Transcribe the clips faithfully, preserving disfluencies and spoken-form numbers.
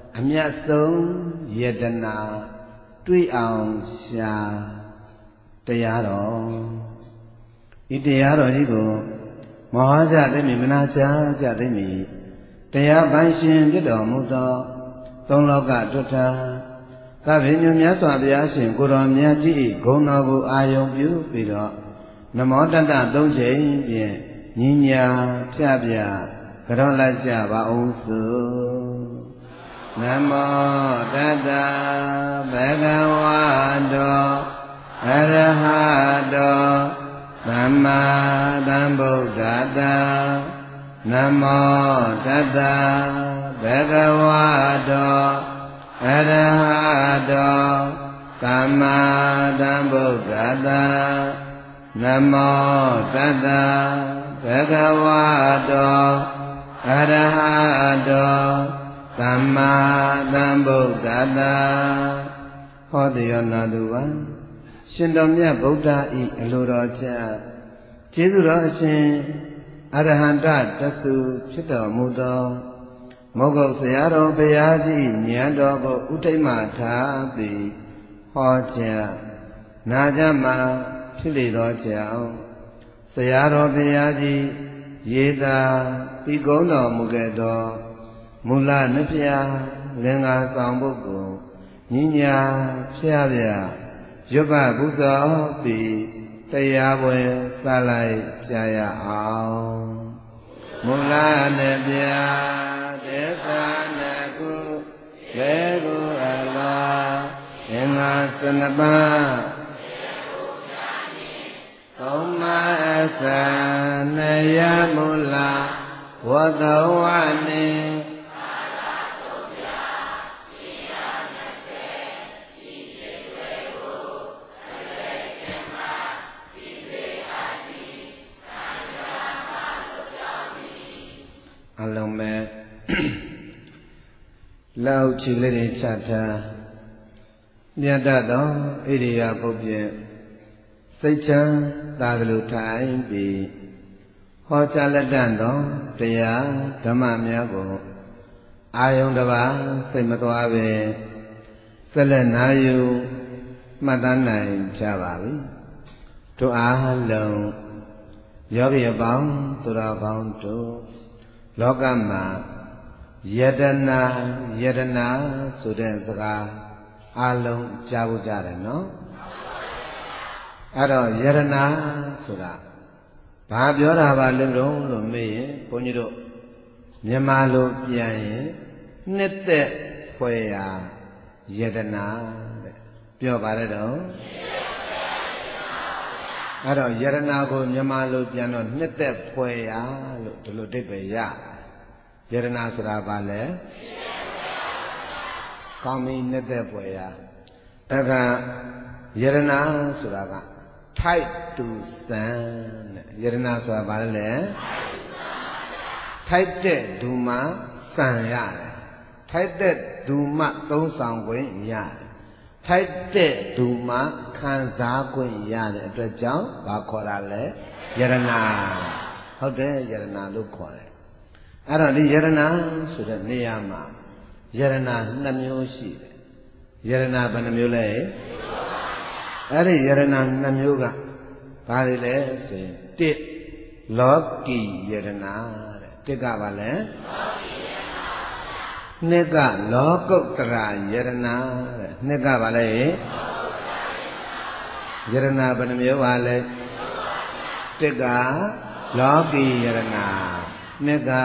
အမြတ်ဆုံးယတနာတွေ့အောင်ရှာတရားတော်ဤတရားတော်ကြီးကိုမဟောကြသိမိမနာကြကြသိမိတရားပိုင်ရှင်ဖြစ်တော်မူသောသုံးလောကထွဋ္ဌာသဗ္ဗညုမြတ်စွာဘုရားရှင်ကိုတော်မြတ်ကြီးဂုဏ်တော်ကိုအာယုံပြုပြီးတော့နမောတတ္တသုံးချိန်ဖြင့်ညီညာဖြပြကြောလိုက်ကြပါအောင်စို့နမောတတ္တဘဂဝတောအရဟတောသမ္မာသမ္ဗုဒ္ဓတ္တနမောတတ္တဘဂဝတောအရဟတောသမ္မာသမ္ဗုဒ္ဓတ္တနမောတတ္တဘဂဝတောအရဟတောသမ္မာသမ္ဗုဒ္ဓတ္တဟောတိယောနာတုဝံရှင်တော်မြတ်ဗုဒ္ဓဤအလိုတော်ချက်ကျေးဇူးတော်အရှင်အရဟံတတသုဖြစ်တော်မူသောမောဂုတ်ဆရာတော်ဘုရားကြီးဉာဏ်တော်ကိုဥထိတ်မှထားပြီးဟောကြားနာကြမှာဖြစ်လေသောကြောင့်ဆရာတော်ဘုရားကြီးရေးသာတိကုံးတော်မူခဲ့သောမူလနှစ်ပြားလင်္ကာဆောင်ပုဂ္ဂိုလ်ညီညာဖျားပြရွတ်ပပူဇော်ပြီးတရားပွဲစလိုက်ကြရအောင်မူလနှစ်ပြားဒေသနာကုလေကုအလားအင်္ဂါစနပါသုံးမအစနယမူလဝတဝနိအလုံးမဲ့လောက်ချီလေးတွေချထားမြတ်သောဣရိယာပုပ္ပယစိတ်ချမ်းသာသလိုထိုင်ပြီးဟောကြားလက်တန်သောတရားဓမ္မများကိုအာယုန်တစ်ပါးစိတ်မသွားပဲဆက်လက်နာယူမှတ်သားနိုင်ကြပါပြီတို့အားလုံးယောဂီအပေါင်းသူတော်ကောင်းတို့လောကမှာယတနာယတနာဆိုတဲ့စကားအလုံးကြားဖို့ကြတယ်နော်အဲ့တော့ယတနာဆိုတာဘာပြောတာပါလဲလို့လို့မေးရင်ဘုန်းကြီးတို့မြန်မာလိုပြန်ရင်နှစ်သက်ဖွယ်ရာယတနာတဲ့ပြောပါရတော့အဲ့တော့ယတနာကိုမြန်မာလိုပြန်တော့နှစ်သက်ဖွယ်ရာလို့ဒီလိုအဓိပ္ပာယ်ရယတနာဆိုတာဘာလဲကောင်းပြီနှစ်သက်ဖွယ်ရာတခါယတနာဆိုတာကထိုက်တူစံတဲ့ယတနာဆိုတာဘာလဲထိုက်တဲ့ဒုမစံရတယ်ထိုက်တဲ့ဒုမသုံးဆောင်ခွင့်ရတယ်ထိုက်တဲ့ဒုမခံစားခွင့်ရတဲ့အတွက်ကြောင့်ဘာခေါ်တာလဲယတနာဟုတ်တယ်ယတနာလို့ခေါ်တယ်အဲ့တော့ဒီယတနာဆိုတဲ့နေရာမှာယတနာနှစ်မျိုးရှိတယ်ယတနာဘယ်နှမျိုးလဲအဲ့ဒီယရဏနှစ်မျိုးကဘာတွေလဲဆိုရင်တစ်လောကီယရဏတဲ့တစ်ကဘာလဲနှစ်ကလောကုတ္တရာယရဏတဲ့နှစ်ကဘာလဲယရဏဘယ်နှမျိုးပါလဲတစ်ကလောကီယရဏနှစ်က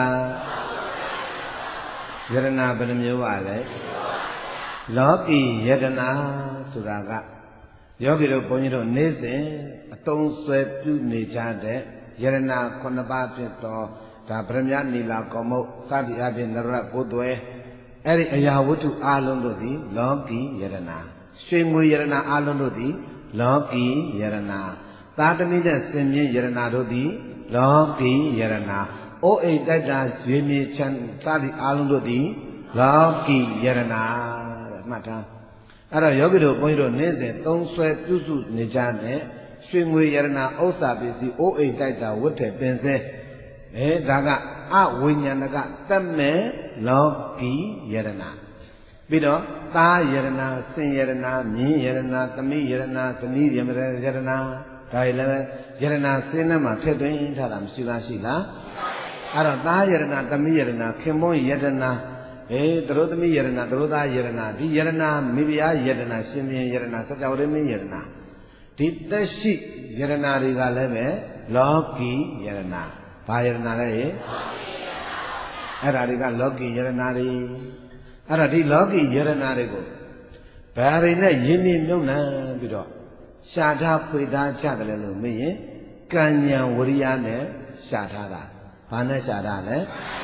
ယရဏဘယ်နှမျိုးပါလဲလောကီယရဏဆိုတာကယောဂီတို့ဘုန်းကြီးတို့နေ့စဉ်အသုံးဆွဲပြုနေကြတဲ့ယရဏခုနှစ်ပါးဖြစ်သောဒါဗရမ ्य နီလာကောမုတ်စသည်အပြင်နရဘုသွဲအဲ့ဒီအရာဝတ္ထုအလုံးတို့သည်လောကီယရဏရွှေငွေယရဏအလုံးတို့သည်လောကီယရဏသာသမီတဲ့စင်မြင့်ယရဏတို့သည်လောကီယရဏအိုးအိမ်တိုက်တာရွေမြေချမ်းစသည်အလုံးတို့သည်လောကီယရဏတဲ့မှတ်ထားအဲ့တော့ယောဂီတို့ဘုန်းကြီးတို့နေ့စဉ်သုံးဆွဲပြုစုနေကြတဲ့ရွှေငွေယရဏဥစ္စာပစ္စည်းအိုးအိမ်တိုက်တာဝတ်တဲ့ပင်စဲအဲဒါကအဝိညာဏကတတ်မဲ့လောကီယရဏပြီးတော့သားယရနာစင်ယရနာမြင်းယရနာသမီးယရနာသမီးယရနာယရနာဒါလည်းယရနာစင်းထဲမှာထည့်သွင်းထားတာမရှိလားရှိလားအဲ့တော့သားယရနာသမီးယရနာခင်မွန်းယရနာအေးသူတို့သမီးယရနာသူတို့သားယရနာဒီယရနာမိဖုရားယရနာရှင်ဘုရင်ယရနာစကြဝဠာမင်းယရနာဒီသက်ရှိယရနာတွေကလည်းပဲလောကီယရနာဘာယရနာလဲအဲ့ဒါတွေကလောကီယရနာတွေအဲ့တော့ဒီလောကီယရနာတွေကိုဘာတွေနဲ့ယဉ်နေမြုပ်နှံပြီးတော့ရှားထားဖွေထားကြတယ်လို့မေးရင်ကံဉဏ်ဝရိယနဲ့ရှားထားတာဘာနဲ့ရှားထားလဲ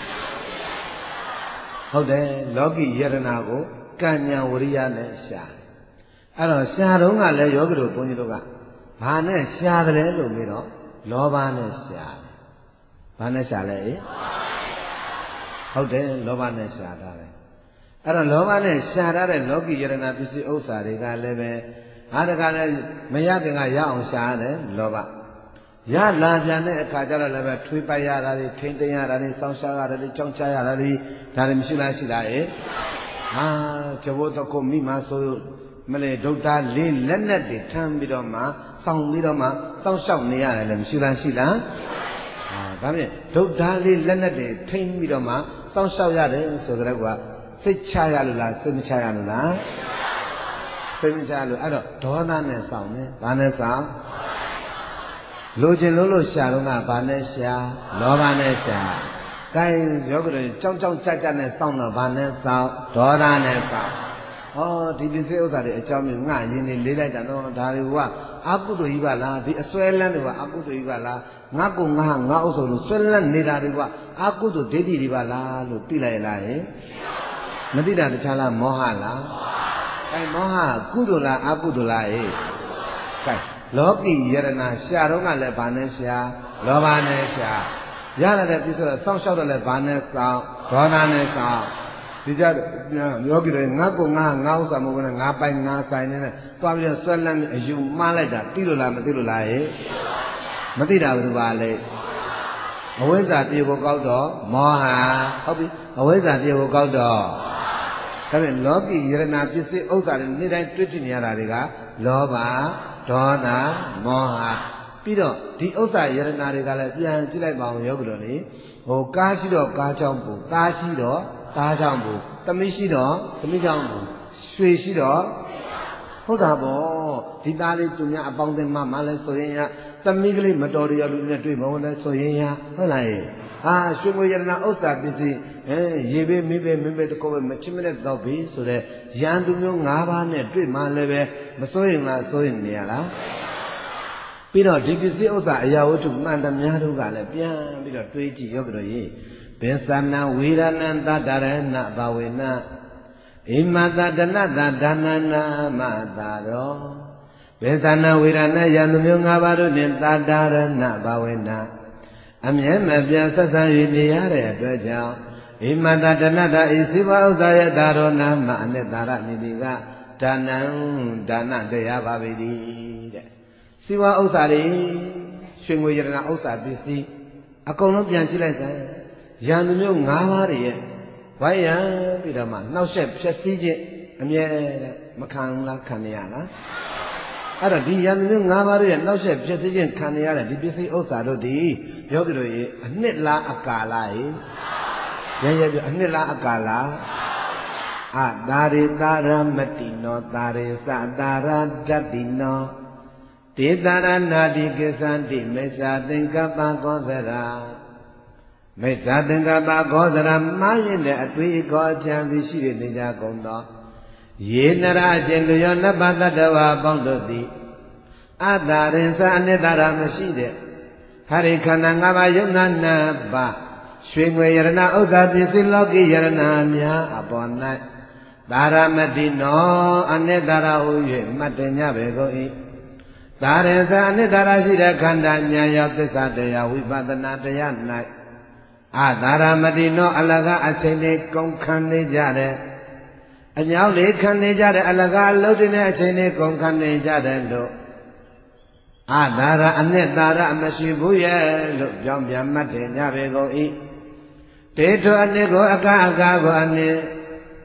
ဟုတ်တယ်လောကီယရနာကိုကံဉဏ်ဝရိယနဲ့ရှားအဲ့တော့ရှားတော့ကလည်းယောဂီတို့ဘုန်းကြီးတို့ကဘာနဲ့ရှားတယ်လို့မေးတော့လောဘနဲ့ရှားတယ်ဘာနဲ့ရှားလဲဟုတ်တယ်လောဘနဲ့ရှားထားတယ်အဲ့တော့လောဘနဲ့ရှားထားတဲ့လောကီယရနာပစ္စည်းဥစ္စာတွေကလည်းပဲဟာတကလည်းမရခင်ကရအောင်ရှားရတယ်လောဘရလာပြန်တဲ့အခါကျတော့လည်းပဲထွေးပိုက်ရတာတွေထိမ့်သိမ်းရတာတွေစောင့်ရှားရတာတွေကြောင်းချရတာတွေဒါတွေမရှိလားရှိလားအေးဟာကျဘိုးတကုမိမဆိုမလေဒုတ်သားလေးလက်နဲ့တွေထမ်းပြီးတော့မှစောင့်ပြီးတော့မှစောင့်ရှောက်နေရတယ်လည်းမရှိလားရှိလားဟာဒါဖြင့်ဒုတ်သားလေးလက်နဲ့တွေထိမ့်ပြီးတော့မှစောင့်ရှောက်ရတယ်ဆိုကြတော့ကစိတ်ချရလို့လားစိတ်မချရလို့လားစိတ်မချလို့အဲ့တော့ဒေါသနဲ့စောင့်နေဘာနဲ့စောင့်လိုချင်လို့လို့ရှာတော့ကဘာနဲ့ရှာလောဘနဲ့ရှာကိုင်းယောဂတွေကြောင်းကြောင်းကြကြနဲ့စောင့်တော့ဘာနဲ့စောင့်ဒေါသနဲ့စောင့်ဟောဒီပစ္စည်းဥစ္စာတွေအကြောင်းမျိုးငါရင်းနေလေးလိုက်တာတော့ဒါတွေကအကုသိုလ်ကြီးပါလားဒီအစွဲလန်းတွေကအကုသိုလ်ကြီးပါလားငါကုငါငါဥစ္စာလို့စွဲလန်းနေတာတွေကအကုသိုလ်ဒိဋ္ဌိတွေပါလားလို့သိလိုက်လားဟင်မသိတာတခြားလားမောဟလားအဲမောဟကုသိုလ်လားအကုသိုလ်လားဟဲ့ကဲလောကီယရနာရှာတော့ကလည်းဘာနဲ့ရှာလောဘနဲ့ရှာရလာတဲ့ပြစ္ဆုတ်စောင့်ရှောက်တော့လည်းဘာနဲ့စောင့်ဒေါသနဲ့စောင့်ဒီကြယောဂီတွေငါကုငါငါဥစ္စာမဟုတ်ဘူးနဲ့ငါပိုင်ငါဆိုင်နေနဲ့တွားပြီးတော့ဆွဲလန်းအယူမှားလိုက်တာသိလို့လားမသိလို့လားဟဲ့မသိတာဘယ်လိုပါလဲအဝိဇ္ဇာပြေကိုကောက်တော့မောဟဟုတ်ပြီအဝိဇ္ဇာပြေကိုကောက်တော့ဒါဖြင့်လောကီယရနာပစ္စည်းဥစ္စာတွေနေ့တိုင်းတွေ့ကြည့်နေရတာတွေကလောဘဒေါသမောဟပြီးတော့ဒီဥစ္စာယရနာတွေကလည်းပြန်ကြည့်လိုက်ပါအောင်ယောဂီတို့လေဟိုကားရှိတော့ကားချောင်းပူသားရှိတော့သားချောင်းပူသမီးရှိတော့သမီးချောင်းပူရွှေရှိတော့ဟုတ်တာပေါ့ဒီသားလေးသူများအပေါင်းအသင်းမှမှလည်းဆိုရင်ရသမီးကလေးမတော်ရလူနဲ့တွေ့မလို့လည်းဆိုရင်ရဟုတ်လားဟာရွှေငွေယရနာဥစ္စာပစ္စည်းအဲရေဘေးမင်းဘေးမင်းဘေးတကောပဲမချစ်မနဲ့တော့ပြီဆိုတဲ့ရန်သူမျိုး၅ပါးနဲ့တွေ့မှလည်းပဲမစိုးရင်လားစိုးရင်နေရလားပြီးတော့ဒီပစ္စည်းဥစ္စာအရာဝတ္ထုမှန်သမျှတို့ကလည်းပြန်ပြီးတော့တွေးကြည့်ယောဂတို့ရေဘင်္သနာဝေရဏံတတရဏဘဝေနဣမတတနတဒါနနာမတာရောဘင်္သနာဝေရဏရန်သူမျိုး၅ပါးတို့နှင့်တတရဏဘဝေနအမြဲမပြတ်ဆက်ဆံ၍နေရတဲ့အတွက်ကြောင့်ဣမတတနတဤစိဝဥစ္စာယတာရောနာမအနိတာရမိတိကဒါနံဒါနတရားပါပေသည်တဲ့စိဝဥစ္စာတွေရွှေငွေရတနာဥစ္စာပစ္စည်းအကုန်လုံးပြန်ကြည့်လိုက်စမ်းရန်သူမျိုး၅ပါးတွေရဲ့ဝိုင်းရန်ပြီးတော့မှနှောက်ယှက်ဖြည့်ဆည်းခြင်းအမြဲမခံလားခံရလားအဲ့တော့ဒီရန်သူမျိုး၅ပါးရဲ့နှောက်ယှက်ဖြည့်ဆည်းခြင်းခံရတဲ့ဒီပစ္စည်းဥစ္စာတို့ဒီယောဂီတို့ရေအနှစ်လားအကာလားရေရရပြအနှစ်လားအကာလားအတာရိတာရမတိနောတာရိသတာရတတိနောဒေတာရနာတိကိသန္တိမေဇာသင်္ကပ္ပကောသရာမေဇာသင်္ကပ္ပကောသရာမှားရင်တဲ့အတွေ့အခေါ်အကြံပြီးရှိနေကြကုန်သောယေနရအရှင်လူရောနဗ္ဗတတဝါပေါင်းတို့သည်အတာရိသအနိတ္တရာမရှိတဲ့ခရိခန္ဓာ၅ပါးယုံနာနာပါရွှေငွေယရနာဥစ္စာပစ္စည်းလောကီယရနာများအပေါ်၌သာရမတိနောအနိတ္တရာဟု၍မှတ်တင်ကြပေကုန်၏သာရသအနိတ္တရာရှိတဲ့ခန္ဓာဉာဏ်ရောက်သစ္စာတရားဝိပဿနာတရား၌အသာရမတိနောအလကအချိန်လေးကုန်ခံနေကြတဲ့အညောင်းလေးခံနေကြတဲ့အလကအလုတ်တွေနဲ့အချိန်လေးကုန်ခံနေကြတဲ့လို့အသာရအနိတ္တရာမရှိဘူးရဲ့လို့ပြောင်းပြန်မှတ်တင်ကြပေကုန်၏တေထောအနိကိုအကအကာကိုအနိ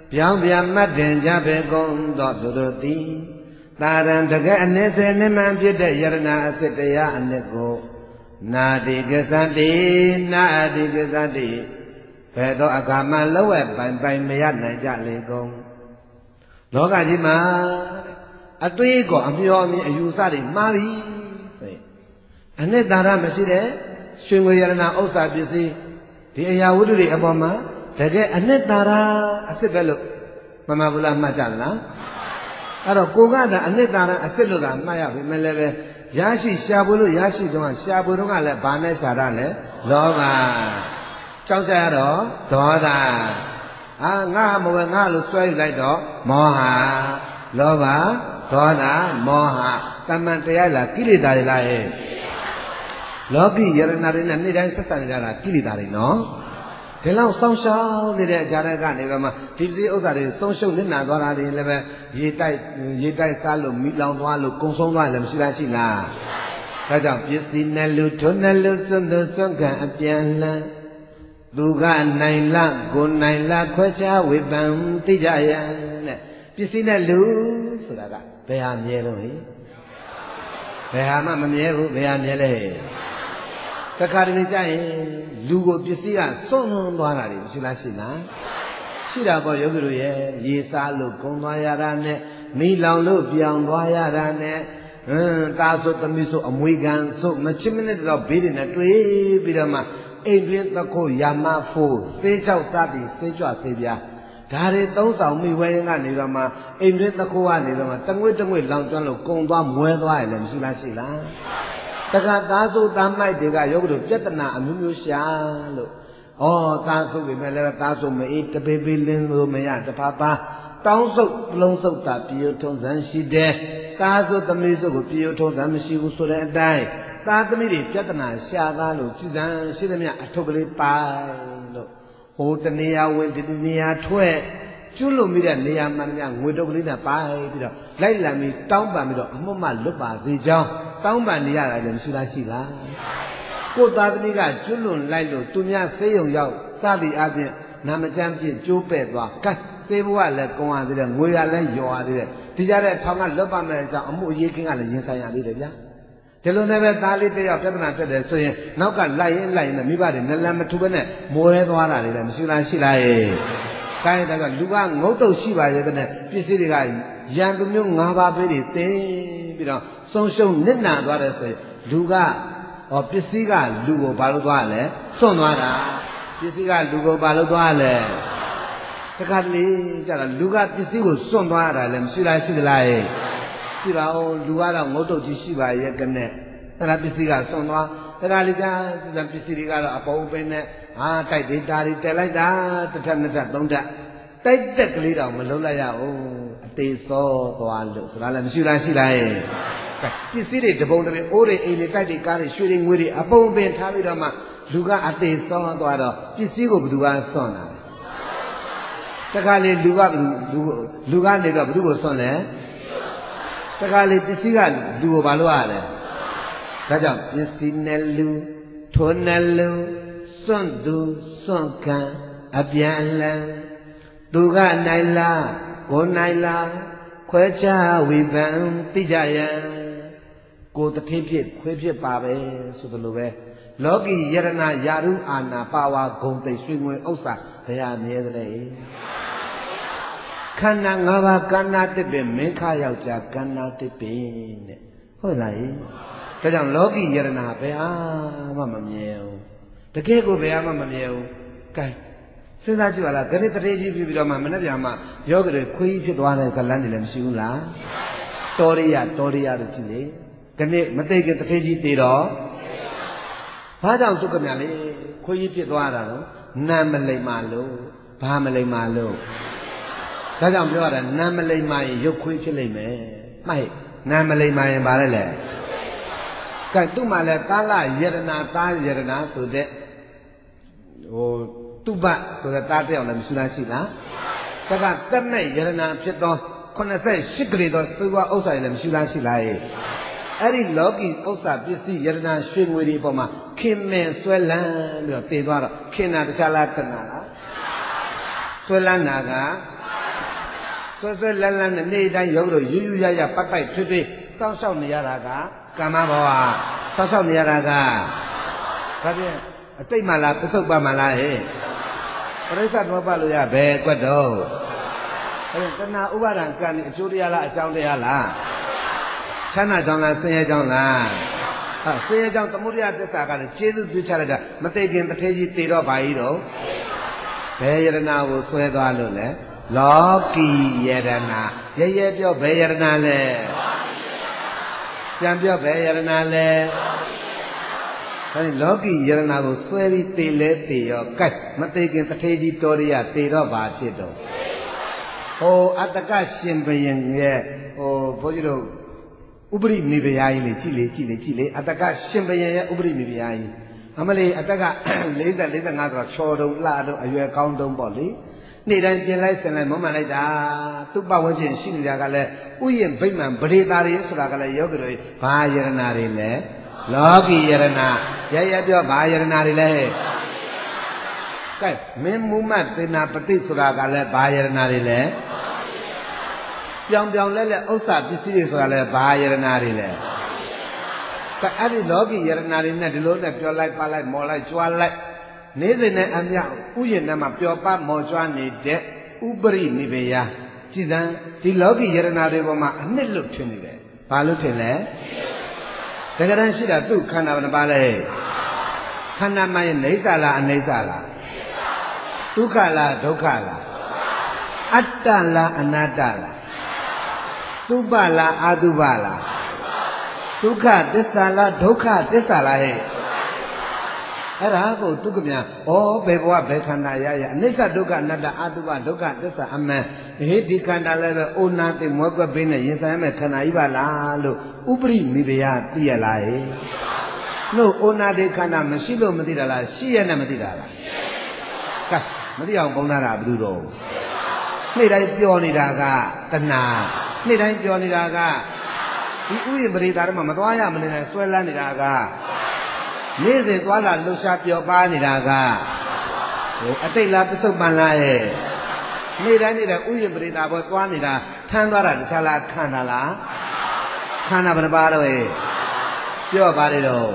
ပြောင်းပြန်မှတ်တင်ကြပေကုန်သောသူတို့သည်သာရံတကယ်အနည်းစေနိမံဖြစ်တဲ့ယရဏအစစ်တရားအနှစ်ကိုနာတိကသတိနာတိကသတိဘယ်တော့အခါမှလောဝဲပိုင်ပိုင်မရနိုင်ကြလေကုန်လောကကြီးမှာအသွေးကောအမျော်အမြင်အယူဆတွေမှားပြီဆိုအနှစ်သာရမရှိတဲ့ရွှေငွေယရဏဥစ္စာပစ္စည်းဒီအရာဝတ္ထုတွေအပေါ်မှာတကယ်အနှစ်သာရအစစ်ပဲလို့မမဘူးလားမှတ်ကြလားအဲ့တော့ကိုကသာအနှစ်သာရအစစ်လို့သာမှတ်ရပြီမလဲပဲရရှိရှာဖွေလို့ရရှိတော့ရှာဖွေတော့ကလည်းဘာနဲ့ရှာတာလဲလောဘကြောက်ကြရတော့ဒေါသအာငါမဝဲငါလို့ဆွဲလိုက်တော့မောဟလောဘဒေါသမောဟတမန်တရားလားကိလေသာတွေလားဟဲ့လောကီယရဏတွေနဲ့နေ့တိုင်းဆက်ဆံကြတာကိလေသာတွေနော်ဒီလောက်ဆောင်းရှောင်းနေတဲ့ဂျာရကနေတော့မှဒီစည်းဥစ္စာတွေဆုံးရှုံးနစ်နာသွားတာတွေလည်းပဲရေတိုက်ရေတိုက်စားလို့မိလောင်သွားလို့ကုံဆုံးသွားလည်းမရှိလားရှိလားဒါကြောင့်ပစ္စည်းနဲ့လူထုနဲ့လူစွန့်သူစွန့်ခံအပြန်လန်းသူကနိုင်လားကိုနိုင်လားခွဲခြားဝေဖန်သိကြရန်တဲ့ပစ္စည်းနဲ့လူဆိုတာကဘယ်ဟာမြဲလို့ဟိဘယ်ဟာမှမမြဲဘူးဘယ်ဟာမြဲလဲတခါတလေကြရင်လူကိုပစ္စည်းကစွန့်လွန်သွားတာတွေမရှိလားရှိလားရှိတာပေါ့ယောဂီတို့ရဲ့ရေစားလို့ဂုံသွားရတာနဲ့မိလောင်လို့ပြောင်းသွားရတာနဲ့ဟင်းตาဆိုသမီးဆိုအမွေခံဆိုမချစ်မနစ်တော့ဘေးတွေနဲ့တွေ့ပြီးတော့မှအိမ်တွင်းသခိုးယာမဖိုးသေးချောက်စားပြီးသေးကြွသေးပြားဒါတွေသုံးဆောင်မိဝဲရင်ကနေတော့မှအိမ်တွင်းသခိုးကနေတော့မှတငွေ့တငွေ့လောင်ကျွမ်းလို့ကုံသွားမွဲသွားရလည်းမရှိလားရှိလားတခါသားစုသားမိုက်တွေကယောဂီတို့ပြဿနာအမျိုးမျိုးရှာလို့ဩသားစုပဲမဲ့လည်းသားစုမအေးတပေပေလင်းလို့မရတဖာပါတောင်းစုပ်လုံးစုပ်တာပြေထုံးစံရှိတယ်သားစုသမီးစုကိုပြေထုံးစံမရှိဘူးဆိုတဲ့အတိုင်းသားသမီးတွေပြဿနာရှာသားလို့ကြည်စံရှိသမျှအထုပ်ကလေးပိုင်လို့ဟိုတနေရာဝင်ဒီနေရာထွက်ကျွလို့မိတဲ့နေရာမှန်များငွေတုပ်ကလေးနဲ့ပိုင်ပြီးတော့လိုက်လံပြီးတောင်းပန်ပြီးတော့အမှုမှလွတ်ပါစေကြောင်းတောင်းပန်နေရတာလည်းမရှိလားရှိလားကိုသားသမီးကကျွလွန်လိုက်လို့သူများဆေးရုံရောက်စသည်အပြင်နာမကျန်းပြည့်ကျိုးပဲ့သွားကဲသေဘဝလည်းကောင်းရသေးတယ်ငွေရလည်းယော်ရသေးတယ်ဒီကြတဲ့ထောင်ကလွတ်ပါမယ်ကြောင်းအမှုအရေးခင်းကလည်းရင်ဆိုင်ရသေးတယ်ဗျာဒီလိုနဲ့ပဲသားလေးတယောက်ပြဿနာဖြစ်တယ်ဆိုရင်နောက်ကလိုက်ရင်လိုက်ရင်မိဘတွေနလန်မထူပဲနဲ့မွဲသွားတာတွေလည်းမရှိလားရှိလားရဲ့ကိုင်းတော့လူကငုတ်တုတ်ရှိပါရဲ့တဲ့ပစ္စည်းတွေကရန်သူမျိုး၅ပါးပေးတွေတင်းပြီးတော့ဆုံးရှုံးနစ်နာသွားတယ်ဆိုရင်လူကဟောပစ္စည်းကလူကိုဘာလို့သွားလဲစွန့်သွားတာပစ္စည်းကလူကိုဘာလို့သွားလဲတခါတလေကြတော့လူကပစ္စည်းကိုစွန့်သွားတာလည်းမရှိလားရှိသလားရဲ့ရှိပါဦးလူကတော့ငုတ်တုတ်ကြီးရှိပါရဲ့ကနဲ့အဲ့ဒါပစ္စည်းကစွန့်သွားတခါလေကြာပစ္စည်းတွေကတော့အပေါ်ပဲနဲ့ဟာတိုက်ဒေတာတွေတက်လိုက်တာတစ်ထပ်နှစ်ထပ်သုံးထပ်တိုက်တက်ကလေးတော့မလုံးလိုက်ရအောင်အသေးစောသွားလို့ဆိုတာလည်းမရှိလားရှိလားရဲ့ပစ္စည်းတွေတပုံတပင်အိုးတွေအိမ်တွေတိုက်တွေကားတွေရွှေတွေငွေတွေအပုံပင်ထားပြီးတော့မှလူကအသေးစောသွားတော့ပစ္စည်းကိုဘယ်သူကစွန့်တာလဲတခါလေလူကလူလူကနေတော့ဘယ်သူကိုစွန့်လဲတခါလေပစ္စည်းကလူကိုဘာလို့ရလဲဒါကြောင့်ပစ္စည်းနဲ့လူထုံးနဲ့လူစွန့်သူစွန့်ခံအပြန်လန်းသူကနိုင်လားကိုနိုင်လားခွဲခြားဝေဖန်သိကြရန်ကိုတထေးဖြစ်ခွဲဖြစ်ပါပဲဆိုသလိုပဲလောကီယရဏယာရုအာနာပါဝါဂုံသိရွှေငွေဥစ္စာဘယ်ဟာမြဲသလဲခန္ဓာ၅ပါးကန္နာတစ်ပင်မင်းခယောက်ျားကန္နာတစ်ပင်တဲ့ဟုတ်လားဒါကြောင့်လောကီယရဏဘယ်ဟာမှမမြဲဘူးတကယ်ကိုဘယ်ဟာမှမမြဲဘူးကဲစဉ်းစားကြည့်ပါလားဂရိတရေကြီးဖြစ်ပြီးတော့မှမနေ့ပြန်မှယောဂတွေခွေးကြီးဖြစ်သွားတဲ့ဇလန်းတွေလည်းမရှိဘူးလားတောရိယတောရိယတို့ကြည့်လေဒီနေ့မသိခင်တထေးကြီးတည်တော့ဘာကြောင့်သူကမြလေခွေးကြီးဖြစ်သွားတာတော့နာမလိမ္မာလို့ဘာမလိမ္မာလို့ဒါကြောင့်ပြောရတာနာမလိမ္မာရင်ရုပ်ခွေးဖြစ်လိမ့်မယ်မှတ်နာမလိမ္မာရင်ဘာလဲလဲကဲသူ့မှာလဲကာလယရဏသားယရဏဆိုတဲ့ဟိုတုပဆိုတဲ့သားတယောက်လည်းမရှိလားရှိလားတကတက်နဲ့ယရဏဖြစ်သောခုနှစ်ဆယ့်ရှစ်ကလေးသောသေဝဥစ္စာတွေလည်းမရှိလားရှိလားရဲ့အဲ့ဒီလောကီဥစ္စာပစ္စည်းယရဏရွှေငွေတွေပေါ်မှာခင်မဲ့ဆွဲလန်းပြီးတော့တည်သွားတော့ခင်တာတခြားလားတဏှာလားဆွဲလန်းတာကဆွဲဆွဲလန်းလန်းနဲ့နေ့တိုင်းရုပ်လို့ယူယူရရပတ်ပိုက်ထွေးထွေးတောင်းလျှောက်နေရတာကကမ္မဘဝတောင်းလျှောက်နေရတာကဒါဖြင့်အတိတ်မှလားပစ္စုပ္ပန်မှလားဟဲ့ပရိစ္ဆသမုပ္ပါလို့ရဘယ်ကွက်တော့အဲတဏှာဥပါဒံကံအကျိုးတရားလားအကြောင်းတရားလားချမ်းသာကြောင့်လားဆင်းရဲကြောင့်လားဟာဆင်းရဲကြောင့်သမုဒယသစ္စာကလည်းကျေးဇူးပြုချလိုက်တာမသိခင်တစ်ထေကြီးတည်တော့ပါကြီးတော့ဘယ်ယရနာကိုဆွဲသွားလို့လဲလောကီယရနာရဲရဲပြောဘယ်ယရနာလဲပြန်ပြောဘယ်ယရနာလဲအဲလောကီယရနာကိုဆွဲပြီးတည်လဲတည်ရောကဲမသိခင်တစ်ထေကြီးတော်ရရတည်တော့ပါဖြစ်တော့ဟိုအတ္တကရှင်ဘယင်ရဲ့ဟိုဘုန်းကြီးတို့ဥပရိမိဖုရားကြီးလေကြည့်လေကြည့်လေကြည့်လေအတ္တကရှင်ဘယင်ရဲ့ဥပရိမိဖုရားကြီးအမလေးအတ္တက၄၀ ၄၅ဆိုတော့ချော်တုံလှတုံအရွယ်ကောင်းတုံပေါ့လေနေ့တိုင်းပြင်လိုက်ဆင်လိုက်မမှန်လိုက်တာသူ့ပတ်ဝန်းကျင်ရှိနေတာကလည်းဥယျာဉ်ဗိမာန်ပရိသာတွေဆိုတာကလည်းယောဂီတို့ဘာယရနာတွေလဲလောကီယရနာရရပြောဘာယရနာတွေလဲကဲမင်းမူမတ်သေနာပတိဆိုတာကလည်းဘာယရနာတွေလဲပြောင်ပြောင်လဲလဲဥစ္စာပစ္စည်းတွေဆိုတာလဲဘာယရနာတွေလဲကဲအဲ့ဒီလောကီယရနာတွေနဲ့ဒီလိုနဲ့ပြောလိုက်ပါလိုက်မော်လိုက်ကြွားလိုက်နေ့စဉ်နဲ့အမြဥယျာဉ်ထဲမှာပျော်ပါမော်ကြွားနေတဲ့ဥပရိနိဗ္ဗေယကြည်စံဒီလောကီယရနာတွေပေါ်မှာအနှစ်လွတ်ထင်နေတယ်ဘာလို့ထင်လဲတကယ်တမ်းရှိတာသူ့ခန္ဓာဘယ်နှပါလဲခန္ဓာမှရဲ့နေသလားအနိစ္စလားဒုက္ခလားဒုက္ခလားအတ္တလားအနတ္တလားသုပလားအသုပလားဒုက္ခသစ္စာလားဒုက္ခသစ္စာလားဟဲ့အဲ့ဒါကိုသူကမြန်ဩဘယ်ဘဝဘယ်ခန္ဓာရရအနိစ္စဒုက္ခအနတ္တအတုပဒုက္ခသစ္စာအမှန်ဟေ့ဒီခန္ဓာလည်းပဲအိုနာသိမွဲကွက်ပေးနေရင်ဆိုင်မဲ့ခန္ဓာကြီးပါလားလို့ဥပရိမိဗယသိရလားဟဲ့လို့အိုနာတိခန္ဓာမရှိလို့မသိတာလားရှိရနဲ့မသိတာလားကဲမသိအောင်ပုံနာတာဘယ်လိုတော့နေ့တိုင်းပြောနေတာကတဏှာနေ့တိုင်းပြောနေတာကဒီဥယျာဉ်ပရိသတ်မှာမသွားရမနေနဲ့ဆွဲလန်းနေတာကနေ့စဉ်သွားလာလှူရှားပျော်ပါနေတာကဟိုအတိတ်လားပစ္စုပန်လားရဲ့နေ့တိုင်းနေ့တိုင်းဥယျာဉ်ပရိသတ်ဘောသွားနေတာထမ်းသွားတာတခြားလားခန္ဓာလားခန္ဓာဘယ်နှပါတော့ရဲ့ပြောပါလေတော့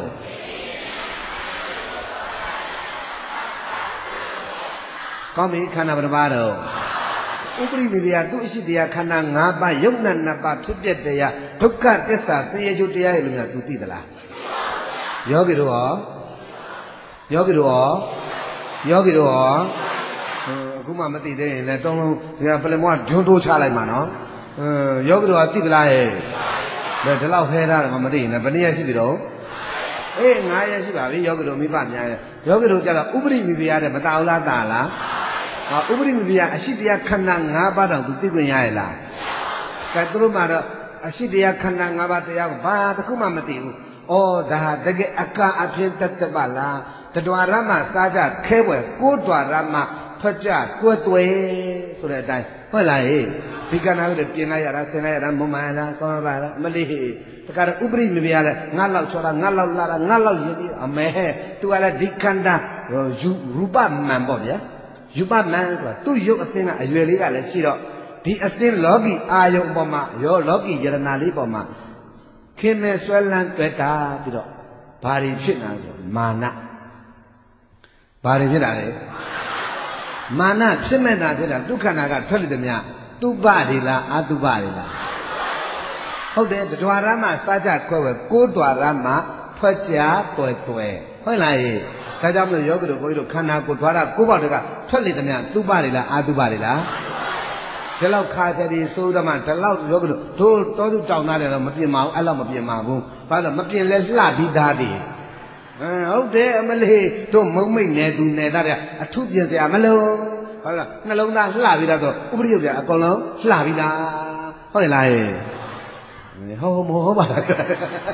ကောင်းပြီခန္ဓာဘယ်နှပါတော့ဥပရိမိဗျာသူ့အရှိတရားခန္ဓာ၅ပါးယုတ်နတ်နှစ်ပါးဖြစ်ပြတရားဒုက္ခသစ္စာဆင်းရဲကျိုးတရားရဲ့လို့များသူသိသလားယောဂီတို့ရောယောဂီတို့ရောယောဂီတို့ရောအခုမှမသိသေးရင်လည်းတုံးလုံးဒီကပလင်မောကဒွန်းတိုးချလိုက်မှာနော်အင်းယောဂီတို့ကသိသလားဟဲ့ဒါဒီလောက်ဖဲထားတယ်မသိရင်လည်းဘယ်နည်းရရှိပြီတော့အေး၅ရက်ရှိပါပြီယောဂီတို့မိဘများရဲ့ယောဂီတို့ကြတော့ဥပရိမိဗျာတဲ့မတာဘူးလားတာလားဟာဥပရိမိဗျာအရှိတရားခန္ဓာ၅ပါးတောင်သူသိခွင့်ရရဲ့လားကဲသူတို့မှတော့အရှိတရားခန္ဓာ၅ပါးတရားကိုဘာတစ်ခုမှမသိဘူးဩဒါဟာတကယ်အကအဖြစ်တတ်ပါလားတတွာရမစားကြခဲပွဲကိုးတွာရမထွက်ကြတွဲတွဲဆိုတဲ့အတိုင်းဟုတ်လားဟေ့ဒီကဏ္ဍကိုပြင်လိုက်ရတာဆင်လိုက်ရတာမမှန်လားကောင်းပါလားမလေးဟေ့တခါတော့ဥပရိမပြရလဲငါလောက်ချောတာငါလောက်လာတာငါလောက်ရည်ပြီးအမဲသူကလည်းဒီခန္ဓာယူရူပမှန်ပေါ့ဗျာယူပမှန်ဆိုတာသူ့ရုပ်အစင်းကအရွယ်လေးကလည်းရှိတော့ဒီအစင်းလောကီအာယုံပေါ်မှာရောလောကီယရနာလေးပေါ်မှာခင်မဲ့ဆွဲလန်းတွေ့တာပြီးတော့ဘာတွေဖြစ်နေဆိုမာနဘာတွေဖြစ်တာလဲမာနဖြစ်မဲ့တာဖြစ်တာဒုက္ခနာကထွက်လို့တည်းများတုပတွေလားအတုပတွေလားဟုတ်တယ်တ twar ရမစားကြခွဲဝဲကိုး twar ရမထွက်ကြတွယ်တွယ်ဟုတ်လားဟေ့ဒါကြောင့်မလို့ယောဂီတို့ဘုန်းကြီးတို့ခန္ဓာကိုယ် twar ရကိုးပေါက်တကထွက်လေတည်းများတုပတွေလားအတုပတွေလားဒီလောက်ခါကြည်စိုးဓမ္မဒီလောက်ယောဂီတို့တို့တောသူတောင်းသားတယ်တော့မပြင်ပါဘူးအဲ့လောက်မပြင်ပါဘူးဘာလို့မပြင်လဲလှပြီးသားတည်းဟမ်ဟုတ်တယ်အမလေးတို့မုံမိတ်နေသူနေတာတဲ့အထုပြင်စရာမလုံးဟုတ်လားနှလုံးသားလှပြီးတော့ဥပရိယုတ်ပြအကုန်လုံးလှပြီးသားဟုတ်လားဟဲ့ဟောမဟုတ်ပါလားဟင်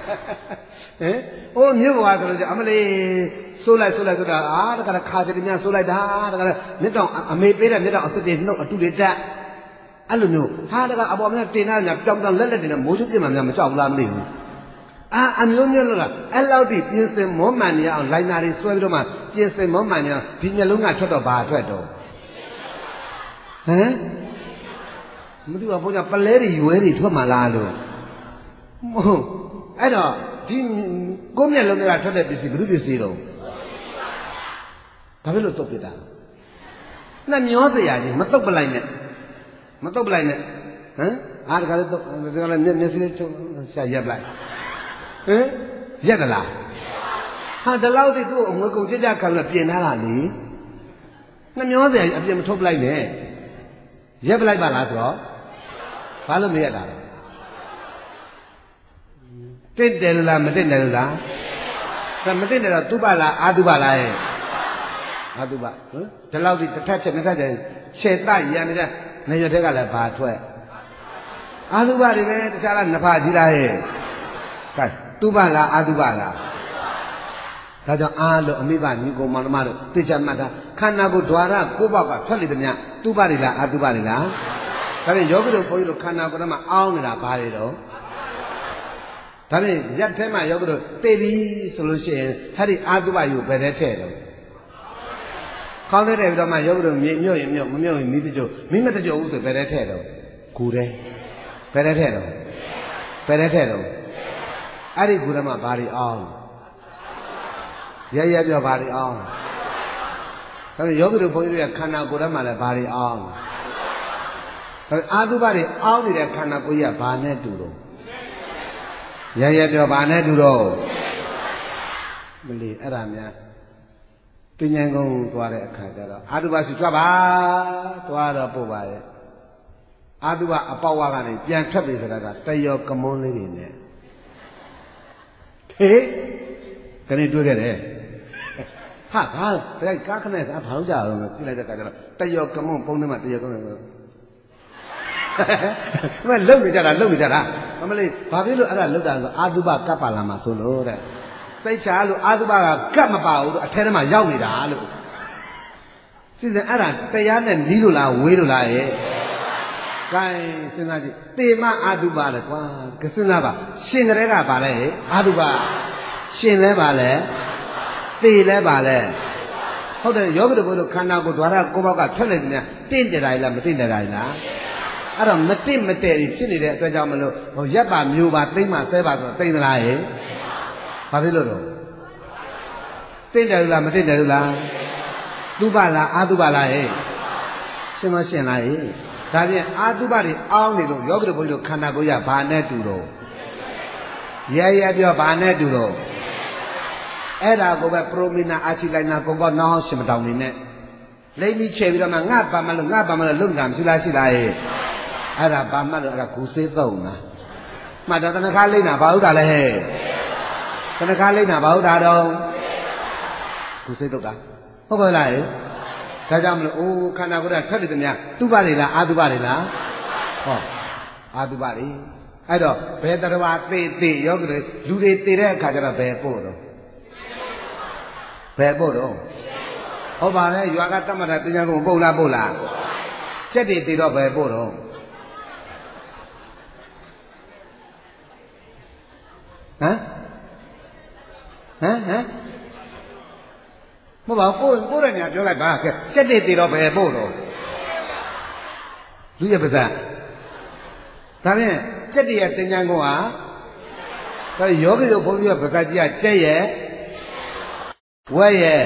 ဟိုမြို့ဘွားဆိုလို့အမလေးစိုးလိုက်စိုးလိုက်ဆိုတာအာတခါခါကြည်များစိုးလိုက်တာတခါမြစ်တောင်အမေပေးတဲ့မြစ်တောင်အစစ်တွေနှုတ်အတူတွေတက်အဲ့လိုမျိုးဟာတကအပေါ်မှာတင်တာညာပြောင်းပြောင်းလက်လက်တင်နဲ့မိုးချုပ်ပြစ်မှများမကြောက်ဘူးလားမသိဘူးအာအမျိုးမျိုးလို့လားအဲ့လောက်ထိပြင်စင်မောမှန်နေအောင်လိုင်နာတွေဆွဲပြီးတော့မှပြင်စင်မောမှန်နေအောင်ဒီမျက်လုံးကထွက်တော့ဘာထွက်တော့ဟမ်ဟမသိပါဘုရားပလဲတွေရွဲတွေထွက်မှလားလို့ဟုတ်အဲ့တော့ဒီကိုမျက်လုံးကထွက်တဲ့ပစ္စည်းဘယ်သူပစ္စည်းတော့ဘာဖြစ်လို့တုတ်ပြတာနှမျောစရာကြီးမတုတ်ပလိုက်နဲ့မတုတ်ပလိုက်နဲ့ဟမ်အားတခါလေးတုတ်တခါလေးမျက်မျက်စိလေးချုပ်ရှာရက်လိုက်ဟမ်ရက်သလားဟာဒီလောက်တိသူ့ငွေကုန်ကြကြခံလို့ပြင်ထားတာလေနှမျောစရာကြီးအပြင်မထုတ်ပလိုက်နဲ့ရက်ပလိုက်ပါလားဆိုတော့ဘာလို့မရက်တာလဲတင့်တယ်လားမတင့်တယ်လားဒါမတင့်တယ်တော့သူ့ပါလားအာသူ့ပါလားရဲ့အာသူ့ပါဟမ်ဒီလောက်ဒီတစ်ထက်ချက်နှစ်ထက်ချက်ခြေတရံနေတဲ့နေရွက်တဲ့ကလည်းဘာထွက်အာသူ့ပါတွေပဲတခြားလားနှစ်ဖာကြီးလားရဲ့ကဲသူ့ပါလားအာသူ့ပါလားဒါကြောင့်အားလို့အမိဘညီကောင်မောင်နှမတို့သိချမှတ်တာခန္ဓာကိုယ်ဓွာရကိုယ့်ဘောက်ကထွက်လေသည်မြသူ့ပါတွေလားအာသူ့ပါတွေလားဒါဖြင့်ယောဂီတို့ဘုန်းကြီးတို့ခန္ဓာကိုယ်ထဲမှာအောင်းနေတာဘာတွေတော့ဒါဖြင့်ရက်ထဲမှာယောဂီတို့သိပြီဆိုလို့ရှိရင်ဟဲ့ဒီအာသုဘယုဘယ်ထဲထည့်တော့ခေါင်းထဲထည့်ပြီးတော့မှယောဂီတို့မြေမြုပ်ရင်မြုပ်မမြုပ်ရင်မိတကြိုမိမတကြိုဘူးဆိုဘယ်ထဲထည့်တော့ဂူထဲဘယ်ထဲထည့်တော့ဘယ်ထဲထည့်တော့အဲ့ဒီဂူထဲမှာဘာတွေအောင်းရရပြောဘာတွေအောင်းဒါဖြင့်ယောဂီတို့ဘုန်းကြီးတို့ရဲ့ခန္ဓာကိုယ်ထဲမှာလည်းဘာတွေအောင်းအာသုဘတွေအောင်းနေတဲ့ခန္ဓာကိုယ်ကြီးကဘာနဲ့တူတော့ရရပြောဘာနဲ့တူတော့မလီအဲ့ဒါများပညာကုန်းသွားတဲ့အခါကျတော့အာသုဘရှိကြွပါသွားတော့ပို့ပါရဲ့အာသုဘအပေါက်ဝါကနေပြန်ထွက်ပြီဆိုတာကတယောကမွန်းလေးတွေနဲ့ဟေးကနေတွေ့ခဲ့တယ်ဟာဘာဒါကားခနဲ့ဘာလို့ကြအောင်ပြလိုက်တဲ့အခါကျတော့တယောကမွန်းပုံထဲမှာတယောကမွန်းမလုံနေကြတာလုံနေကြတာအမလေးဘာဖြစ်လို့အဲ့ဒါလုံတာဆိုအာသုဘကပ်ပါလာမှာဆိုလို့တဲ့စိတ်ချလို့အာသုဘကကပ်မပါဘူးအထဲထဲမှာရောက်နေတာလို့စဉ်းစားအဲ့ဒါတရားနဲ့နီးလို့လားဝေးလို့လားရဲ့ကဲစဉ်းစားကြည့်တေမအာသုဘလေကွာစဉ်းစားပါရှင်ကလေးကပါလဲအာသုဘရှင်လဲပါလဲတေလဲပါလဲဟုတ်တယ်ယောဂီတို့ဘုလို့ခန္ဓာကိုယ်ဓာရကိုယ်ဘောက်ကထွက်နေတယ်တင့်တယ်လားမတင့်တယ်လားအဲ့တော့မတင့်မတဲဖြစ်နေတဲ့အတွက်ကြောင့်မလို့ဟိုရက်ပါမျိုးပါသိမ့်ပါဆဲပါဆိုသိမ့်သလားဟဲ့ဘာဖြစ်လို့တော့တင့်တယ်လားမတင့်တယ်လားသူပါလားအာသူပါလားဟဲ့ရှင်းမရှင်းလားဟဲ့ဒါဖြင့်အာသူပါတွေအောင်းနေလို့ယောဂီတို့ဘုန်းကြီးတို့ခန္ဓာကိုယ်ရဘာနဲ့တူတော့ရရပြောဘာနဲ့တူတော့အဲ့ဒါကိုပဲပရိုမီနာအာချီလိုက်နာကုန်ကောနောင်းရှင်မတောင်နေနဲ့လိမ့်ပြီးချေပြီးတော့မှငါပါမလို့ငါပါမလို့လုံတာမရှိလားရှိလားဟဲ့အဲ့ဒါဘာမှတော့အဲ့ဒါဂူစေးသုံးလားမှတ်တော့တဏခါလိမ့်တာဘာဟုတ်တာလဲဟဲ့တဏခါလိမ့်တာဘာဟုတ်တာတော့ဂူစေးတုတ်တာဟုတ်ပါလားဟဲ့ဒါကြောင့်မလို့အိုးခန္ဓာကိုယ်ကထွက်နေသမျှသူ့ပါလေလားအာသူပါလေလားဟောအာသူပါလေအဲ့တော့ဘယ်တရားသေသေးယောဂီတွေလူတွေသေတဲ့အခါကျတော့ဘယ်ပို့တော့ဘယ်ပို့တော့ဟုတ်ပါလေရွာကတတ်မှတ်တဲ့ပညာကိုပို့လားပို့လားချက်တွေသေတော့ဘယ်ပို့တော့ဟမ်ဟမ်ဟမ်မဟုတ်ပါဘူးပို့ပို့တဲ့နေရာပြောလိုက်ပါချက်တွေသေတော့ဘယ်ပို့တော့လူရဲ့ပါးစပ်ဒါဖြင့်ချက်တွေရဲ့တင်ညာကုန်းဟာဒါယောဂီတို့ဘုန်းကြီးရဲ့ပါးစပ်ကြီးကကျက်ရဲ့ဝက်ရဲ့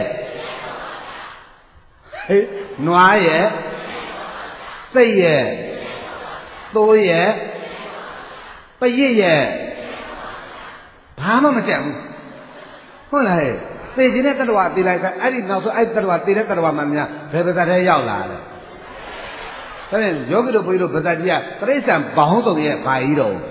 ဟေးနွားရဲ့စိတ်ရဲ့သိုးရဲ့ပရစ်ရဲ့ဘာမှမကြက်ဘူးဟုတ်လားဟဲ့သေခြင်းတဲ့တ attva သေလိုက်ဆိုအဲ့ဒီနောက်ဆိုအဲ့ attva သေတဲ့ attva မှများဘယ်ပါးစပ်ထဲရောက်လာလဲဒါဖြင့်ယောဂီတို့ဘုန်းကြီးတို့ပါးစပ်ကြီးကပြိဿံဘောင်းစုံရဲ့ဘာကြီးတော့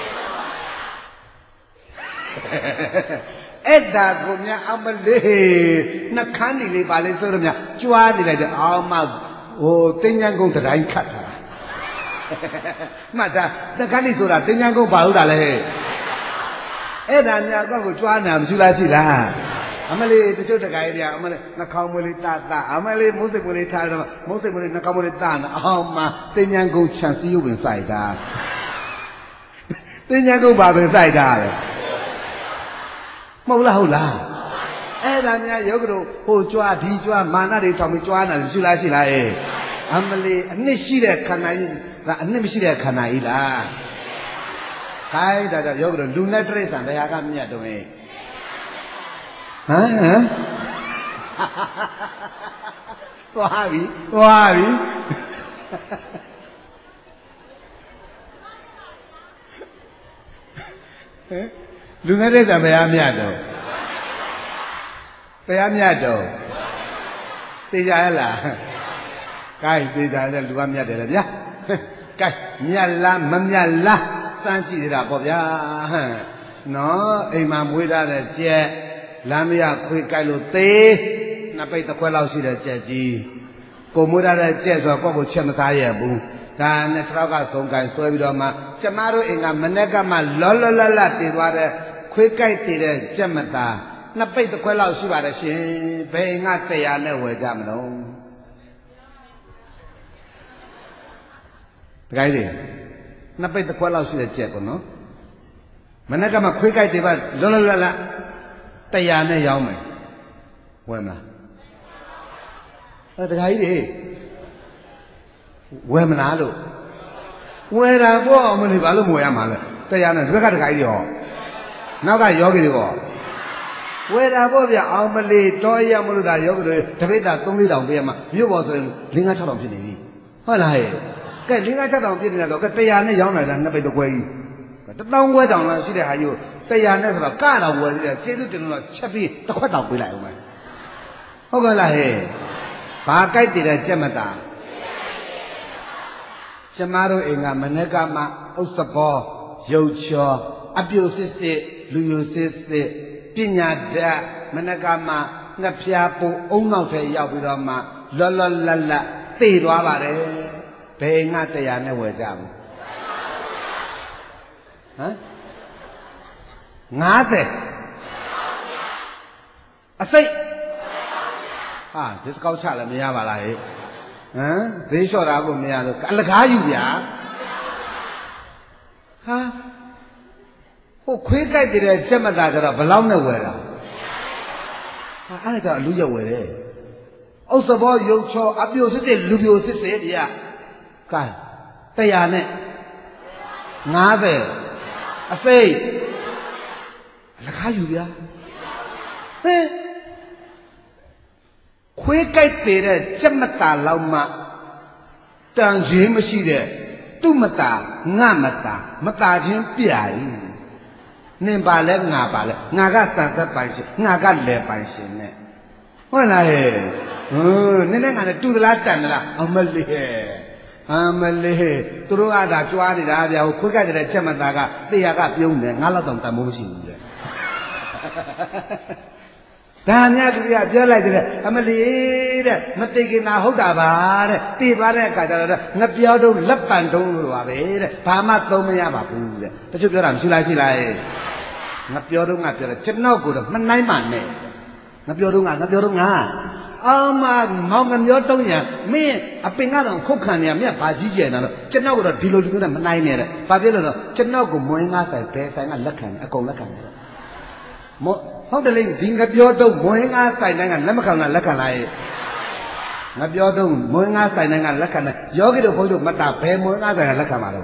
အဲ့ဒါကိုများအမလေးနှခမ်းနေလေးပါလေဆိုတော့များကြွားနေလိုက်တဲ့အောင်းမဟိုတင်းញံကုန်းတိုင်းခတ်တာမှတ်တာနှခမ်းနေဆိုတာတင်းញံကုန်းဘာဟုတ်တာလဲအဲ့ဒါများကောက်ကိုကြွားနာမရှိလားရှိလားအမလေးတချို့တခါကြီးအမလေးနှခေါင်းမွေးလေးတတအမလေးမိုးစိတ်မွေးလေးထားတော့မိုးစိတ်မွေးလေးနှခေါင်းမွေးလေးတနာအောင်းမတင်းញံကုန်းခြံစည်းရုပ်ပင်စိုက်တာတင်းញံကုန်းဘာပင်စိုက်တာလဲမဟုတ်လားဟုတ်လားအဲ့ဒါများယောဂတို့ဟိုကြွားဒီကြွားမာနတွေထောင်ပြီးကြွားနေတယ်ရှိလားရှိလားအေးအမလီအနှစ်ရှိတဲ့ခန္ဓာကြီးဒါအနှစ်မရှိတဲ့ခန္ဓာကြီးလားခိုင်းဒါကြောင့်ယောဂီတို့လူနဲ့တိရစ္ဆာန်တရားကမြတ်တော့ဟင်ဟမ်ဟမ်သွားပြီသွားပြီလူနဲ့တိရစ္ဆာန်တရားမြတ်တော့တရားမြတ်တော့သိကြရလားကိုင်းသိကြတယ်လူကမြတ်တယ်လေဗျာကိုင်းမြတ်လားမမြတ်လားစမ်းကြည့်ရတာပေါ့ဗျာဟမ်နော်အိမ်မှာမွေးထားတဲ့ကြက်လမ်းမရခွေးကိုက်လို့သေးနှစ်ပိတ်တစ်ခွက်လောက်ရှိတဲ့ကြက်ကြီးကိုမွေးထားတဲ့ကြက်ဆိုတော့ကိုယ့်ကိုချက်မသားရဘူးဒါနဲ့ခြေထောက်ကဆုံးကိုင်းဆွဲပြီးတော့မှကျမတို့အိမ်ကမနေ့ကမှလောလောလတ်လတ်တည်သွားတဲ့ခွေးကိုက်တည်တဲ့ကြက်မသားနှစ်ပိတ်တစ်ခွက်လောက်ရှိပါတယ်ရှင်ဘယ်ငါတရားနဲ့ဝယ်ကြမလို့တခါကြီးနှစ်ပိတ်တစ်ခွက်လောက်ရှိတဲ့ကြက်ပေါ့နော်မနေ့ကမှခွေးကိုက်တွေပါလောလောလတ်လတ်တရားနဲ့ရောင်းမယ်ဝယ်မလားအဲတခါကြီးဝယ်မလားလို့ဝယ်တာပေါ့မလို့ဘာလို့မဝယ်ရမှာလဲတရားနဲ့ဒီဘက်ကတခါကြီးဟောနောက်ကယောဂီတွေဟောဝယ်တာပေါ့ဗျအောင်မလေးတော်ရမလို့ဒါယောဂီတွေတပိတ်တာသုံးလေးတောင်ပေးရမှာမြို့ပေါ်ဆိုရင်လေးငါးခြောက်တောင်ဖြစ်နေပြီဟုတ်လားဟဲ့ကဲလေးငါးခြောက်တောင်ဖြစ်နေတော့ကဲတရားနဲ့ရောင်းလာတာနှစ်ပိတ်တစ်ခွဲကြီးတထောင်ခွဲတောင်လားရှိတဲ့ဟာကြီးတရားနဲ့ဆိုတော့ကတောင်ဝယ်သေးတယ်ကျေးဇူးတင်လို့ချက်ပြီးတစ်ခွက်တောင်ပေးလိုက်အောင်မယ်ဟုတ်ကဲ့လားဟဲ့ဘာကြိုက်တည်တဲ့ကြက်မတာကျမတို့အိမ်ကမနေ့ကမှဥစ္စဘောရုပ်ချောအပြိုစစ်စစ်လူယိုစစ်စစ်ပညာဓာတ်မနေ့ကမှငှက်ဖျားပိုအုံနောက်ထဲရောက်ပြီးတော့မှလောလောလတ်လတ်သိသွားပါတယ်ဘယ်ငါတရားနဲ့ဝယ်ကြမလဲဟမ်ငါးဆယ်အစိတ်ဟာဒီစကောက်ချလည်းမရပါလားဟဲ့ဟမ်ဈေးလျှော့တာကိုမရလို့အလကားယူဗျာဟာဟိုခွေးကြိုက်တဲ့ချက်မသာကြတော့ဘလောက်နဲ့ဝယ်တာဟာအဲ့ဒါကြောင့်အလူရောက်ဝယ်တယ်ဥစ္စဘောရုပ်ချောအပြိုစစ်စစ်လူပြိုစစ်စစ်ဗျာကဲတရားနဲ့ငါးဆယ်အစိတ်အလကားယူဗျာဟဲ့ခွေးကြိုက်တဲ့ချက်မတာလောက်မှတန်ခြင်းမရှိတဲ့သူ့မတာငါမတာမတာချင်းပြာကြီးနင်ပါလဲငါပါလဲငါကစံသက်ပိုင်ရှင်ငါကလဲပိုင်ရှင်နဲ့ဟုတ်လားဟဲ့ဟိုနင်းနဲ့ငါနဲ့တူသလားတန်သလားအမလေးဟဲ့အမလေးသူတို့ကသာကြွားနေတာဗျာဟိုခွေးကြိုက်တဲ့ချက်မတာကတရားကပြုံးတယ်ငါလောက်တော့တန်မိုးမရှိဘူးလေဒါများသူကပြောလိုက်တယ်အမလီတဲ့မသိခင်သာဟုတ်တာပါတဲ့တည်သွားတဲ့အခါကျတော့ငပြောတုံးလက်ပံတုံးလို့ပါပဲတဲ့ဘာမှသုံးမရပါဘူးတဲ့တချို့ပြောတာမရှိလားရှိလားငပြောတုံးကပြောတယ်ကျွန်တော်ကိုတော့မနိုင်ပါနဲ့ငပြောတုံးကငပြောတုံးကအောင်မမောင်ငပြောတုံးရမင်းအပင်ကတော့ခုတ်ခံနေရမင်းဘာကြီးကျယ်နေတော့ကျွန်တော်ကတော့ဒီလိုဒီလိုနဲ့မနိုင်နဲ့တဲ့ဘာဖြစ်လို့လဲကျွန်တော်ကိုမွေးငါးဆိုင်ဘယ်ဆိုင်ကလက်ခံအကုန်လက်ခံတယ်မောဟုတ်တယ်လေဒီငပြောတုံးမွေးငါးဆိုင်တိုင်းကလက်မခံလားလက်ခံလားငပြောတုံးမွေးငါးဆိုင်တိုင်းကလက်ခံတယ်ယောဂီတို့ဘုန်းကြီးတို့မတာဘယ်မွေးငါးဆိုင်ကလက်ခံမှာတော့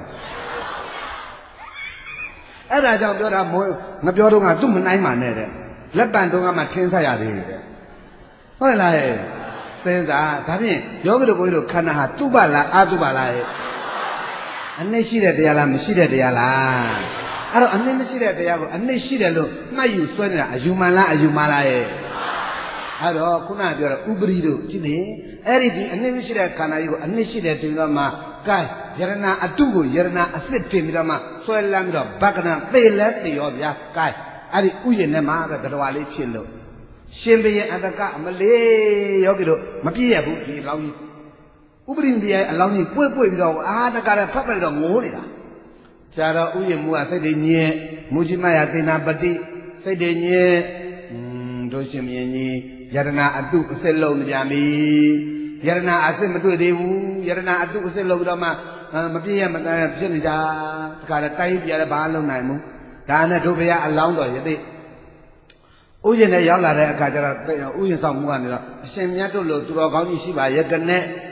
အဲ့ဒါကြောင့်ပြောတာမွေးငပြောတုံးကသူ့မနိုင်မှနဲ့တဲ့လက်ပံတုံးကမှထင်းဆက်ရသေးတယ်ဟုတ်လားစဉ်းစားဒါဖြင့်ယောဂီတို့ဘုန်းကြီးတို့ခန္ဓာဟာသူ့ပါလားအာသူ့ပါလားအနစ်ရှိတဲ့တရားလားမရှိတဲ့တရားလားအဲ့တော့အနစ်မရှိတဲ့တရားကိုအနစ်ရှိတယ်လို့မှတ်ယူဆွဲနေတာအယူမှန်လားအယူမှားလားရဲ့အဲ့တော့ခုနကပြောတော့ဥပရိတို့ကြည့်နေအဲ့ဒီဒီအနစ်မရှိတဲ့ခန္ဓာကြီးကိုအနစ်ရှိတယ်တင်တော့မှကဲယရဏအတုကိုယရဏအစစ်တင်ပြီးတော့မှဆွဲလမ်းပြီးတော့ဘဂနာသေလဲသေရောဗျာကဲအဲ့ဒီဥယျာဉ်ထဲမှာပဲတတော်လေးဖြစ်လို့ရှင်ဘုရင်အတကအမလေးယောဂီတို့မပြည့်ရဘူးဒီအလောင်းကြီးဥပရိမတရားအလောင်းကြီးပွေ့ပွေ့ပြီးတော့အာတကလည်းဖတ်ပိုက်တော့ငိုးနေတာဆရာတော်ဥယျာဉ်မူကစိတ်တည်ညင်မူကြီးမယသေနာပတိစိတ်တည်ညင်อืมတို့ရှင်ဘုရင်ကြီးယရဏအတုအစစ်လုံးကြပြီယရဏအစစ်မတွေ့သေးဘူးယရဏအတုအစစ်လုံးပြီးတော့မှမပြည့်ရမတန်းဖြစ်နေကြတခါတည်းတိုက်ပြရဘာလုံးနိုင်ဘူးဒါနဲ့တို့ဘုရားအလောင်းတော်ယသိဥယျာဉ်နဲ့ရောက်လာတဲ့အခါကျတော့ဥယျာဉ်ဆောင်မှုကနေတော့အရှင်မြတ်တို့လိုသူတော်ကောင်းကြီးရှိပါရဲ့ကနဲ့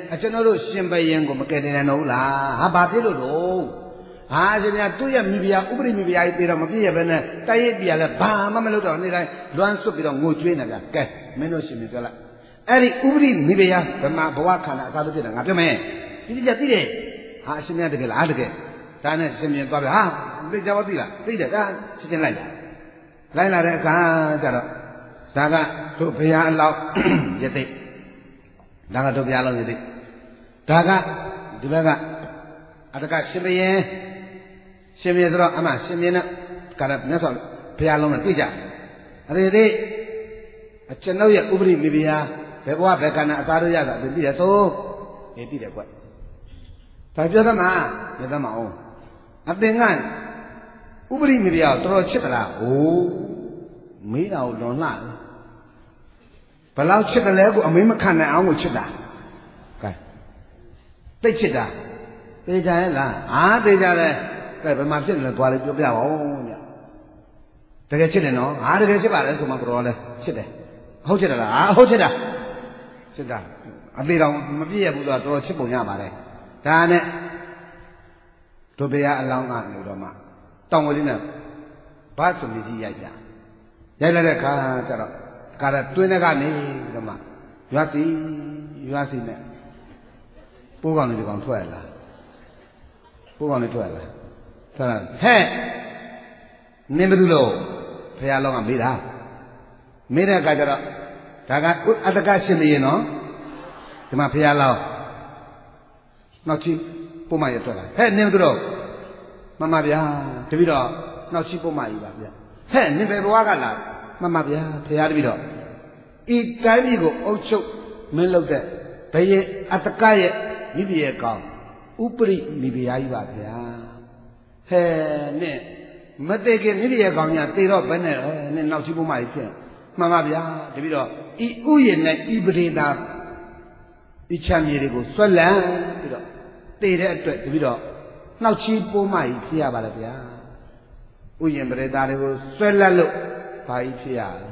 အကျွန်တော်တို့ရှင်ဘရင်ကိုမကယ်တင်နိုင်တော့လားဟာဘာဖြစ်လို့တော့ဟာရှင်ဗျာသူ့ရဲ့မိဖုရားဥပရိမိဖုရားကြီးပြေတော့မပြည့်ရဘဲနဲ့တိုက်ရိုက်ပြရလဲဘာမှမလုပ်တော့နေ့တိုင်းလွမ်းဆွတ်ပြီးတော့ငိုကြွေးနေကြကဲမင်းတို့ရှင်ပြပြောလိုက်အဲ့ဒီဥပရိမိဖုရားဗမာဘဝခန္ဓာအသာလို့ဖြစ်တာငါပြောမယ်ဒီကြသိတယ်ဟာရှင်ဗျာတကယ်လားအားတကယ်ဒါနဲ့ရှင်ပြန်သွားပြီဟာသိကြပါသိလားသိတယ်ဒါချက်ချင်းလိုက်လာလိုက်လာတဲ့အခါကျတော့ဒါကတို့ဘုရားအလောင်းရသိဒါကတို့ဘုရားအလောင်းရသိဒါကဒီဘက်ကအတကရှင်ဘရင်ရှင်ဘရင်ဆိုတော့အမှရှင်ဘရင်နဲ့ကရမြတ်စွာဘုရားလုံးနဲ့တွေ့ကြအဲ့ဒီဒီအကျွန်ုပ်ရဲ့ဥပရိမိဖုရားဘယ်ဘဝဘယ်ခန္ဓာအသာတို့ရတာသိပြီဆိုအေးသိတယ်ကွဒါပြောသမှာပြောသမှာအောင်အသင်ကဥပရိမိဖုရားတော်တော်ချစ်သလားဟိုးမေးတာကိုလွန်လှဘယ်လောက်ချစ်တယ်လဲကိုအမေးမခံနိုင်အောင်ကိုချစ်တာကဲသိချစ်တာသိကြရဲ့လားအားသိကြတယ်ကဲဘယ်မှာဖြစ်နေလဲသွားလေပြောပြပါဦးညတကယ်ချစ်တယ်နော်အားတကယ်ချစ်ပါလေဆိုမှတော်တော်လဲချစ်တယ်ဟုတ်ချစ်တယ်လားအားဟုတ်ချစ်တာချစ်တာအသေးတော်မပြည့်ရဘူးဆိုတော့တော်တော်ချစ်ပုံရပါတယ်ဒါနဲ့တို့ဘုရားအလောင်းကနေတော့မှတောင်ဝလေးနဲ့ဘာဆိုမြည်ကြီးရိုက်ပြရိုက်လိုက်တဲ့အခါကျတော့ကာရတွင်းထဲကနေတော့မှရွာစီရွာစီနဲ့ပိုးကောင်လေးဒီကောင်ထွက်လာပိုးကောင်လေးထွက်လာထွက်လာဟဲ့နင်းဘယ်သူလို့ဘုရားလောင်းကမေးတာမေးတဲ့အခါကျတော့ဒါကအတ္တကရှင်နေရင်နော်ဒီမှာဘုရားလောင်းနောက်ချီပိုးမရထွက်လာဟဲ့နင်းဘယ်သူလို့မမဗျာတပည့်တော့နောက်ချီပိုးမကြီးပါဗျာဟဲ့နင်းဘယ်ဘဝကလာမမဗျာဘုရားတပည့်တော့ဤတိုင်းပြည်ကိုအုပ်ချုပ်မင်းလုပ်တဲ့ဘယင်အတ္တကရဲ့မိဖုရားကောင်ဥပရိမိဖုရားကြီးပါဗျာဟဲ့နဲ့မတည်ခင်မိဖုရားကောင်ညာသေတော့ဘယ်နဲ့နဲ့နောက်ချီပိုးမကြီးဖြစ်မှန်ပါဗျာတပည့်တော့ဤဥယျာဉ်နဲ့ဤပရိဒါဤချမ်းမြေတွေကိုဆွဲလန်းပြီးတော့သေတဲ့အတွက်တပည့်တော့နောက်ချီပိုးမကြီးဖြစ်ရပါလေဗျာဥယျာဉ်ပရိဒါတွေကိုဆွဲလန်းလို့ဘာကြီးဖြစ်ရလဲ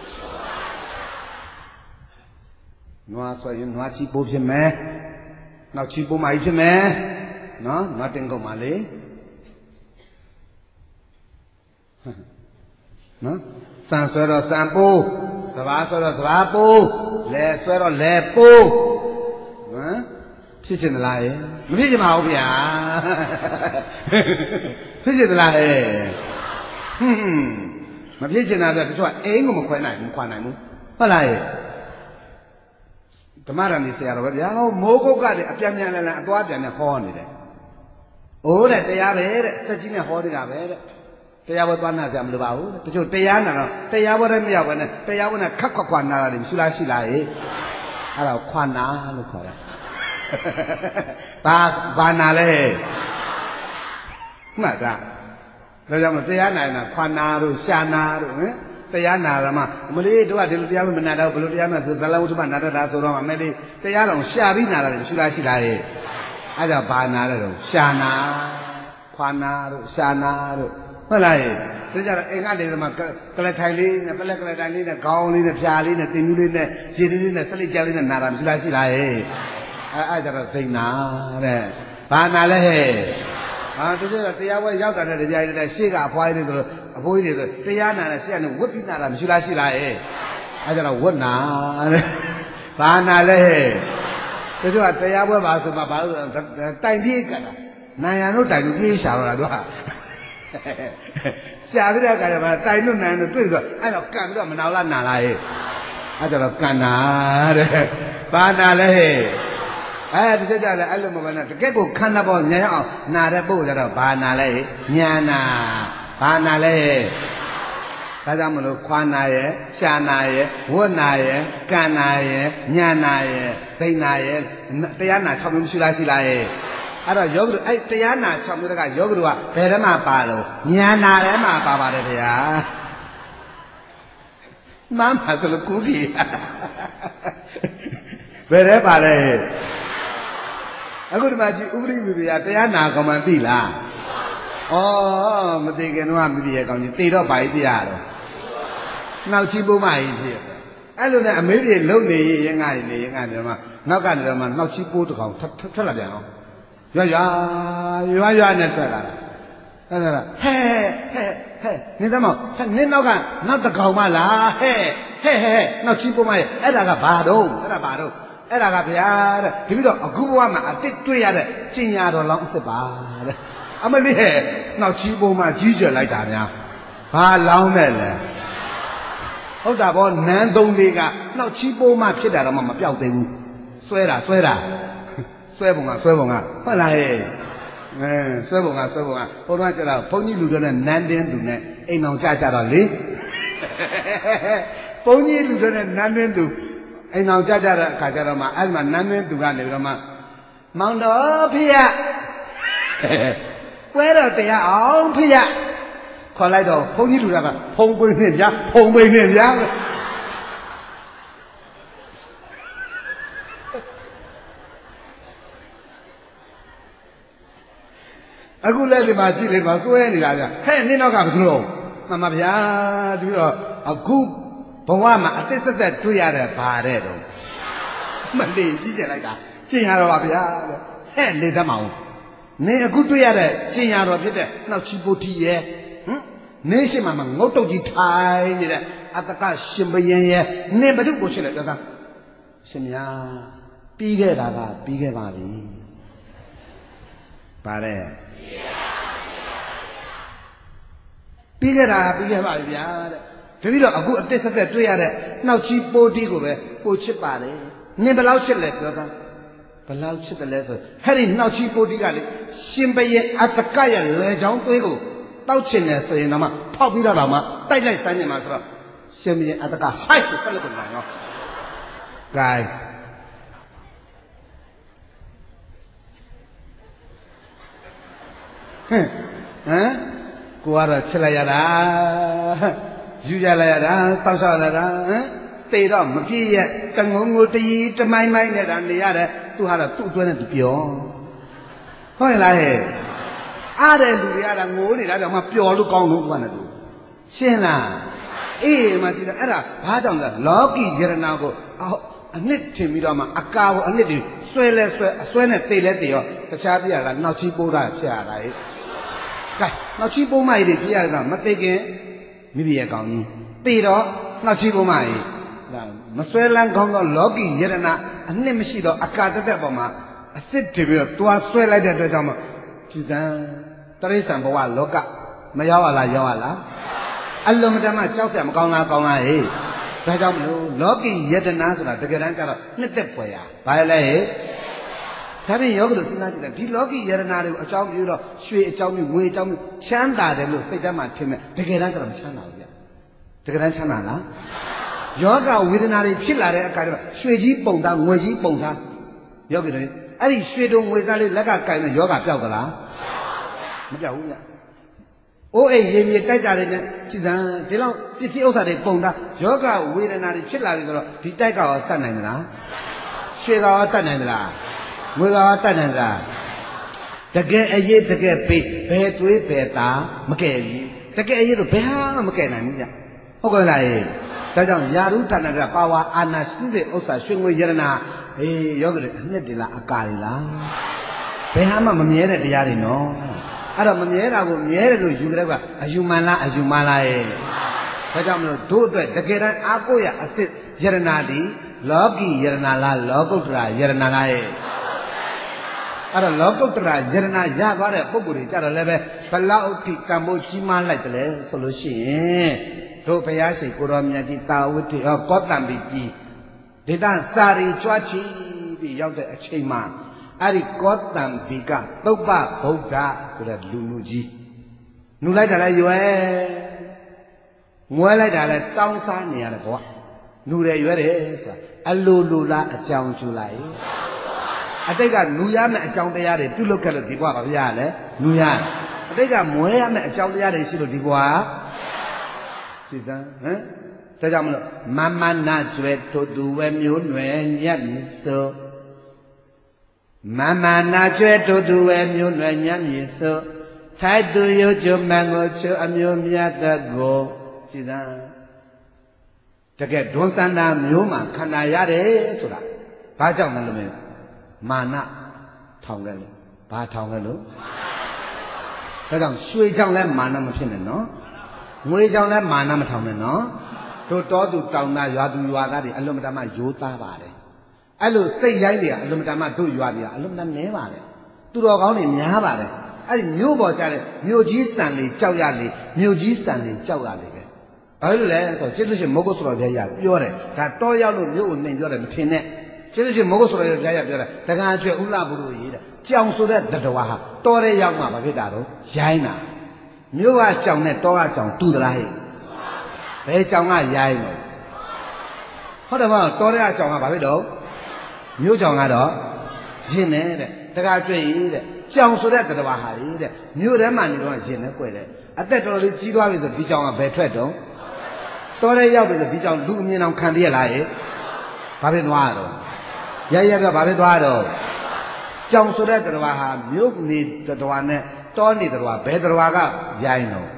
နွားဆိုရင်နွားချီပိုးဖြစ်မယ်နောက်ချီပိုးမကြီးဖြစ်မယ်နော်နွားတင်ကုန်ပါလေနော်စံဆွဲတော့စံပိုးစဘာဆွဲတော့စဘာပိုးလဲဆွဲတော့လဲပိုးဟမ်ဖြစ်ချင်သလားရဲ့မဖြစ်ချင်ပါဘူးဗျာဖြစ်ချင်သလားဟဲ့ဟွန်းမဖြစ်ချင်တာပြတချို့ကအိမ်ကိုမခွဲနိုင်ဘူးခွာနိုင်ဘူးဟုတ်လားရဲ့ဓမ္မရဏီဆရာတော်ပဲဗျာမိုးကုတ်ကတည်းအပြန်ပြန်လည်လည်အသွားပြန်နဲ့ဟောနေတယ်။အိုးတဲ့တရားပဲတဲ့စက်ကြီးနဲ့ဟောနေတာပဲတဲ့တရားဘောသွားနာကြမလို့ပါဘူးတဲ့တချို့တရားနာတော့တရားဘောလည်းမရောက်ဘဲနဲ့တရားဘောနဲ့ခက်ခွက်ခွာနာတာတွေရှိလားရှိလားဟဲ့အဲ့ဒါခွာနာလို့ခေါ်တယ်။ဘာဘာနာလဲမှတ်တာဒါကြောင့်မတရားနာရင်ခွာနာတို့ရှာနာတို့ဟင်တရားနာရမှာမလေးတို့ကဒီလိုတရားမနာတော့ဘယ်လိုတရားနာဆိုဇလဝတ္ထုမနာတတ်တာဆိုတော့မလေးတရားတော်ရှာပြီးနာတယ်ရှိလားရှိလားရဲ့အဲ့ဒါဘာနာလဲတော့ရှာနာခွာနာတို့ရှာနာတို့ဟုတ်လားရဲ့ဒါကြတော့အိမ်ကနေတော့ကလထိုင်လေးနဲ့ပလက်ကလထိုင်လေးနဲ့ခေါင်းလေးနဲ့ဖြာလေးနဲ့တင်ကြီးလေးနဲ့ရေလေးနဲ့စလိကြားလေးနဲ့နာတာရှိလားရှိလားရဲ့အဲ့အဲ့ကြတော့သိနာတဲ့ဘာနာလဲဟဲ့ဟာတကယ်တရားပွဲရောက်တာတဲ့တရားတွေရှေ့ကအဖွားကြီးတွေဆိုအဖိုးကြီးတွေဆိုတရားနာတဲ့ဆရာနဲ့ဝတ်ပြီးနာတာမရှိလားရှိလားရဲ့အဲကြတော့ဝတ်နာတဲ့ဘာနာလဲတချို့ကတရားပွဲပါဆိုမှဘာလို့တိုင်ပြေးကြတာနိုင်ရန်တို့တိုင်လို့ပြေးရှာတော့တာတို့ဟာရှာပြီးတဲ့အခါကျတော့တိုင်လို့နိုင်လို့တွေ့ဆိုအဲ့တော့ကန်ပြီးတော့မနာလားနာလားရဲ့အဲကြတော့ကန်နာတဲ့ဘာနာလဲအဲဒီကြကြလဲအဲ့လိုမဟုတ်နဲ့တကယ့်ကိုခန္ဓာပေါ်ညာရအောင်နာတဲ့ပုဂ္ဂိုလ်ကြတော့ဘာနာလဲညာနာဘာနာလဲဒါကြောင့်မလို့ခွာနာရဲ့ရှာနာရဲ့ဝတ်နာရဲ့ကန်နာရဲ့ညာနာရဲ့သိနာရဲ့တရားနာ၆မျိုးရှိလားရှိလားရဲ့အဲ့တော့ယောဂီတို့အဲ့တရားနာ၆မျိုးကယောဂီတို့ကဘယ်ထဲမှာပါလို့ညာနာထဲမှာပါပါတယ်ဗျာမှန်ပါဆိုလို့ကူပြီဘယ်ထဲပါလဲအခုဒီမှာကြည့်ဥပရိမိဖုရားတရားနာကောင်မှသိလားဩမသိခင်တော့မိဖုရားကောင်ကြီးသိတော့ပါကြီးပြရတော့နောက်ချီပိုးမကြီးဖြစ်အဲ့လိုနဲ့အမေးပြေလုံနေရင်ငါနေရင်ငါနေမှာနောက်ကနေတော့မှနောက်ချီပိုးတစ်ကောင်ထွက်လာပြန်အောင်ရွာရွာရွာရွာနဲ့ထွက်လာတာအဲ့ဒါဟဲ့ဟဲ့ဟဲ့နေသမောဟဲ့နင်းနောက်ကနောက်တစ်ကောင်မလားဟဲ့ဟဲ့ဟဲ့နောက်ချီပိုးမရဲ့အဲ့ဒါကဘာတော့အဲ့ဒါဘာတော့အဲ့ဒါကဗျာတဲ့ဒီပြီးတော့အခုဘဝမှာအစ်တွေ့ရတဲ့ကျင်ရတော်လောင်းအစ်ပါတဲ့အမလေးဟဲ့နောက်ချီပိုးမကြီးကြွလိုက်တာများဘာလောင်းနဲ့လဲဟုတ်တာဗောနန်းသုံးလေးကနောက်ချီပိုးမဖြစ်တာတော့မှမပြောက်သေးဘူးဆွဲတာဆွဲတာဆွဲပုံကဆွဲပုံကဟုတ်လားဟဲ့အဲဆွဲပုံကဆွဲပုံကဘုရားကျတော့ဘုန်းကြီးလူတွေနဲ့နန်းတင်းသူနဲ့အိမ်အောင်ကြကြတော့လေဘုန်းကြီးလူတွေနဲ့နန်းတင်းသူအိမ်အောင်ကြကြတဲ့အခါကျတော့မှအဲ့ဒီမှာနန်းတင်းသူကနေပြီးတော့မှမောင်တော်ဖေရပွဲတော်တရားအောင်ဖေရခေါ်လိုက်တော့ဘုန်းကြီးလူတွေကဖုံပိနေဗျာဖုံပိနေဗျာအခုလည်းဒီမှာကြည့်လိုက်ပါစွဲနေတာဗျဟဲ့နင်းတော့ကဘယ်လိုမှန်ပါဗျာဒီတော့အခုဘဝမှာအသက်သက်သက်တွေ့ရတဲ့ဘာတဲ့တော့မလေးကြည့်ကြလိုက်တာကျင်ရတော့ပါဗျာဟဲ့နေသမောင်နင်းအခုတွေ့ရတဲ့ကျင်ရတော့ဖြစ်တဲ့နှောက်ချီပိုတီရဲ့ဟမ်နင်းရှိမှမငုတ်တုတ်ကြီးထိုင်နေတဲ့အတကရှင်ဘရင်ရဲ့နင်းဘု து ကိုရှင်းလိုက်ပြောသားရှင်များပြီးခဲ့တာကပြီးခဲ့ပါပြီပါတယ်ပြီးခဲ့တာပြီးခဲ့ပါပြီဗျာတဲ့တပည့်တော့အခုအတစ်ဆက်ဆက်တွေ့ရတဲ့နှောက်ချီပိုးတီးကိုပဲပို့ချစ်ပါတယ်နင်ဘယ်လောက်ချစ်လဲပြောသားဘယ်လောက်ချစ်တယ်လဲဆိုဟဲ့ဒီနှောက်ချီပိုးတီးကလေရှင်ဘရင်အတကရဲ့လွယ်ချောင်းသွေးကိုတောက်ချင်တယ်ဆိုရင်တော့မှဖောက်ပြီးတော့မှတိုက်လိုက်တိုင်းနေမှာဆိုတော့ရှင်ဘရင်အတကဟိုက်ကိုဆက်လို့ပြန်ရောဂိုင်းဟမ်ဟမ်ကိုကတော့ချစ်လိုက်ရတာယူရလိုက်ရတာဆောက်ဆောက်လာတာဟမ်တေတော့မပြည့်ရဲ့တငုံငုံတကြီးတမိုင်းမိုင်းနေတာနေရတယ်သူဟာတော့သူ့အတွင်းနဲ့သူပြောဟုတ်လားဟဲ့အားတဲ့လူတွေကတော့ငိုနေတာတော့မှပျော်လို့ကောင်းလို့ကွာနဲ့သူရှင်းလားအေးမှရှိတယ်အဲ့ဒါဘာကြောင့်လဲလောကီယရနာကိုအနှစ်ထင်ပြီးတော့မှအကာကိုအနှစ်တွေဆွဲလဲဆွဲအဆွဲနဲ့တိတ်လဲတိတ်ရောတခြားပြရတာနောက်ချီပိုးတာဖြစ်ရတာဟဲ့ကဲနောက်ချီပိုးမကြီးတွေပြရတာမသိခင်မိမိရဲ့ကောင်းကြီးတိတော့နောက်ချီပိုးမကြီးမဆွဲလန်းကောင်းသောလောကီယရနာအနှစ်မရှိတော့အကာတက်တက်ပေါ်မှာအစ်စ်တွေပြီးတော့တွားဆွဲလိုက်တဲ့အတွက်ကြောင့်မှကြည်စံတရိစ္ဆာန်ဘဝလောကမရောက်ရလားရောက်ရလားအလုံးမတမကြောက်ရမကောင်းလားကောင်းလားဟေးဒါကြောင့်မလို့လောကီယတနာဆိုတာတကယ်တမ်းကျတော့နှစ်သက်ဖွယ်ရဘာလဲဟဲ့ဒါပြင်ယောဂလို့စဉ်းစားကြည့်တယ်ဒီလောကီယတနာတွေကိုအကြောင်းပြုတော့ရွှေအကြောင်းပြုငွေအကြောင်းပြုချမ်းသာတယ်လို့စိတ်ထဲမှာထင်မဲ့တကယ်တမ်းကျတော့မချမ်းသာဘူးဗျတကယ်တမ်းချမ်းသာလားယောဂဝေဒနာတွေဖြစ်လာတဲ့အခါကျတော့ရွှေကြီးပုံသားငွေကြီးပုံသားယောဂီတွေအဲ့ဒီရွှေတုံငွေသားလေးလက်ကကင်တဲ့ယောဂပျောက်သလားမပျောက်ဘူးဗျအိုးအိမ်ရေမြေတိုက်တာတွေနဲ့ကြည်စံဒီလောက်ပစ္စည်းဥစ္စာတွေပုံသားယောဂဝေဒနာတွေဖြစ်လာပြီဆိုတော့ဒီတိုက်ကရောတတ်နိုင်မလားရွှေကရောတတ်နိုင်မလားငွေကရောတတ်နိုင်မလားတကယ်အရေးတကယ်ပေးဘယ်သွေးဘယ်သားမကဲဘူးတကယ်အရေးတော့ဘယ်ဟာမှမကဲနိုင်ဘူးဗျဟုတ်ကဲ့လားဒါကြောင့်ယာရုဌာနကပါဝါအာနာရှိတဲ့ဥစ္စာရွှေငွေယရနာအေးယောဂတွေအနှစ်တည်းလားအကာတွေလားဘယ်ဟာမှမမြဲတဲ့တရားတွေနော်အဲ့တော့မမြဲတာကိုမြဲတယ်လို့ယူကြတဲ့ကအယူမှန်လားအယူမှန်လားရဲ့ဒါကြောင့်မလို့တို့အတွက်တကယ်တမ်းအာကိုရအစ်ယရနာဒီလောကီယရနာလားလောကုတ္တရာယရနာလားရဲ့အဲ့တော့လောကုတ္တရာယရနာရသွားတဲ့ပုဂ္ဂိုလ်တွေကြတော့လည်းပဲဘလောက်အထိကံမိုးကြီးမားလိုက်တယ်လဲဆိုလို့ရှိရင်တို့ဘုရားရှိခိုးတော်မြတ်ကြီးတာဝတိဟောကောတံပိကြီးဒေသစာရီကြွားချီပြီးရောက်တဲ့အချိန်မှာအဲ့ဒီကောတံပိကသုပ္ပဗုဒ္ဓဆိုတဲ့လူလူကြီးနူလိုက်တာလဲရွယ်ငွဲလိုက်တာလဲတောင်းစားနေရတယ်ကွာနူတယ်ရွယ်တယ်ဆိုတာအလိုလိုလားအကြောင်းကျူလိုက်အတိတ်ကနူရမယ့်အကြောင်းတရားတွေပြုလုပ်ခဲ့လို့ဒီဘဝဘာဖြစ်ရလဲနူရအတိတ်ကမွဲရမယ့်အကြောင်းတရားတွေရှိလို့ဒီဘဝကြည်စမ်းဟမ်ဒါကြောင့်မလို့မမနာကျွဲထိုသူဝဲမျိုးနွယ်ညက်မြစို့မမနာကျွဲထိုသူဝဲမျိုးနွယ်ညက်မြစို့ထိုက်သူရုပ်ကျမန်ကိုချွအမျိုးမြတ်တကိုကြည်စမ်းတကယ်ဒွန်စန္ဒာမျိုးမှာခန္ဓာရတယ်ဆိုတာဘဘာကြောင့်လဲလို့မင်းမာနထောင်ခဲ့လို့ဘာထောင်ခဲ့လို့ဒါကြောင့်ရွှေကြောင့်လဲမာနမဖြစ်နဲ့နော်ငွေကြောင့်လဲမာနမထောင်နဲ့နော်တို့တောသူတောင်သားရွာသူရွာသားတွေအလွန်မတမ်းရိုးသားပါတယ်အဲ့လိုစိတ်ရိုင်းတွေကအလွန်မတမ်းတို့ရွာတွေကအလွန်မတမ်းနဲပါတယ်သူတော်ကောင်းတွေများပါတယ်အဲ့ဒီမြို့ပေါ်ကြတဲ့မြို့ကြီးစံလေးကြောက်ရလေမြို့ကြီးစံလေးကြောက်ရလေပဲဘာလို့လဲဆိုတော့ကျေးဇူးရှင်မဟုတ်ဆိုတော်ဘုရားပြောတယ်ဒါတောရောက်လို့မြို့ကိုနှိမ်ပြောတယ်မထင်နဲ့ကျေးဇူးရှင်မဟုတ်ဆိုတော်ဘုရားပြောတယ်တက္ကະကျွဲဥလဘုလို့ရေးတယ်ကြောင်ဆိုတဲ့တတော်ဟာတောထဲရောက်မှဘာဖြစ်တာတော့ရိုင်းတာမြို့ကကြောင်နဲ့တောကကြောင်တူသလားဟဲ့ဘယ်ကြောင်ကရိုင်းတော့ဟုတ်တယ်မဟုတ်တောထဲကကြောင်ကဘာဖြစ်တော့မြို့ကြောင်ကတော့ရင်နေတဲ့တက္ကະကျွဲရေးတဲ့ကြောင်ဆိုတဲ့တတော်ဟာရေးတဲ့မြို့ထဲမှာနေတော့ရင်နဲ့ကွယ်တယ်အသက်တော်လေးကြီးသွားပြီဆိုဒီကြောင်ကဘယ်ထွက်တော့တော်ရဲရောက်ပြီဆိုဒီကြောင်လူအမြင်အောင်ခံသေးရလားဟဲ့ဘာဖြစ်သွားတော့ရရတော့ဘာဖြစ်သွားတော့ကြောင်ဆိုတဲ့တတော်ဟာမြို့နေတတော်နဲ့တောနေတတော်ဘယ်တတော်ကရိုင်းတော့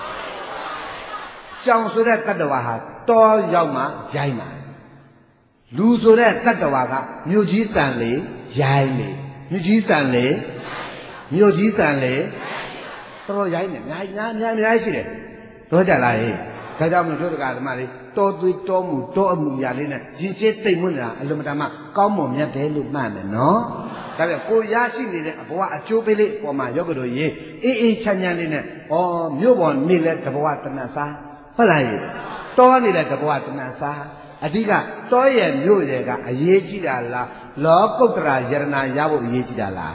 ကြောင်ဆိုတဲ့တတော်ဟာတောရောက်မှရိုင်းမှာလူဆိုတဲ့တတော်ကမြို့ကြီးစံလေရိုင်းလေမြို့ကြီးစံလေမြို့ကြီးစံလေတော်တော်ရိုင်းနေများများများများရှိတယ်တော့ကြလားဟဲ့ဒါကြောင့်မလို့တို့ကဓမ္မလေးတောသွေးတောမှုတောအမှုရာလေးနဲ့ရင်ကျေးတိတ်မွနေတာအလိုမတမကောင်းမွန်မြတ်တယ်လို့မှတ်မယ်နော်ဒါပြန်ကိုရရှိနေတဲ့အဘဝအကျိုးပေးလေးပေါ်မှာယောဂတို့ရေအေးအေးချမ်းချမ်းလေးနဲ့ဩမြို့ပေါ်နေလဲတဘဝတဏ္ဍစာဟုတ်လားဟဲ့တောနေတဲ့တဘဝတဏ္ဍစာအဓိကတောရဲ့မြို့ရဲ့ကအရေးကြီးတာလားလောကုတ္တရာယရဏရဖို့အရေးကြီးတာလား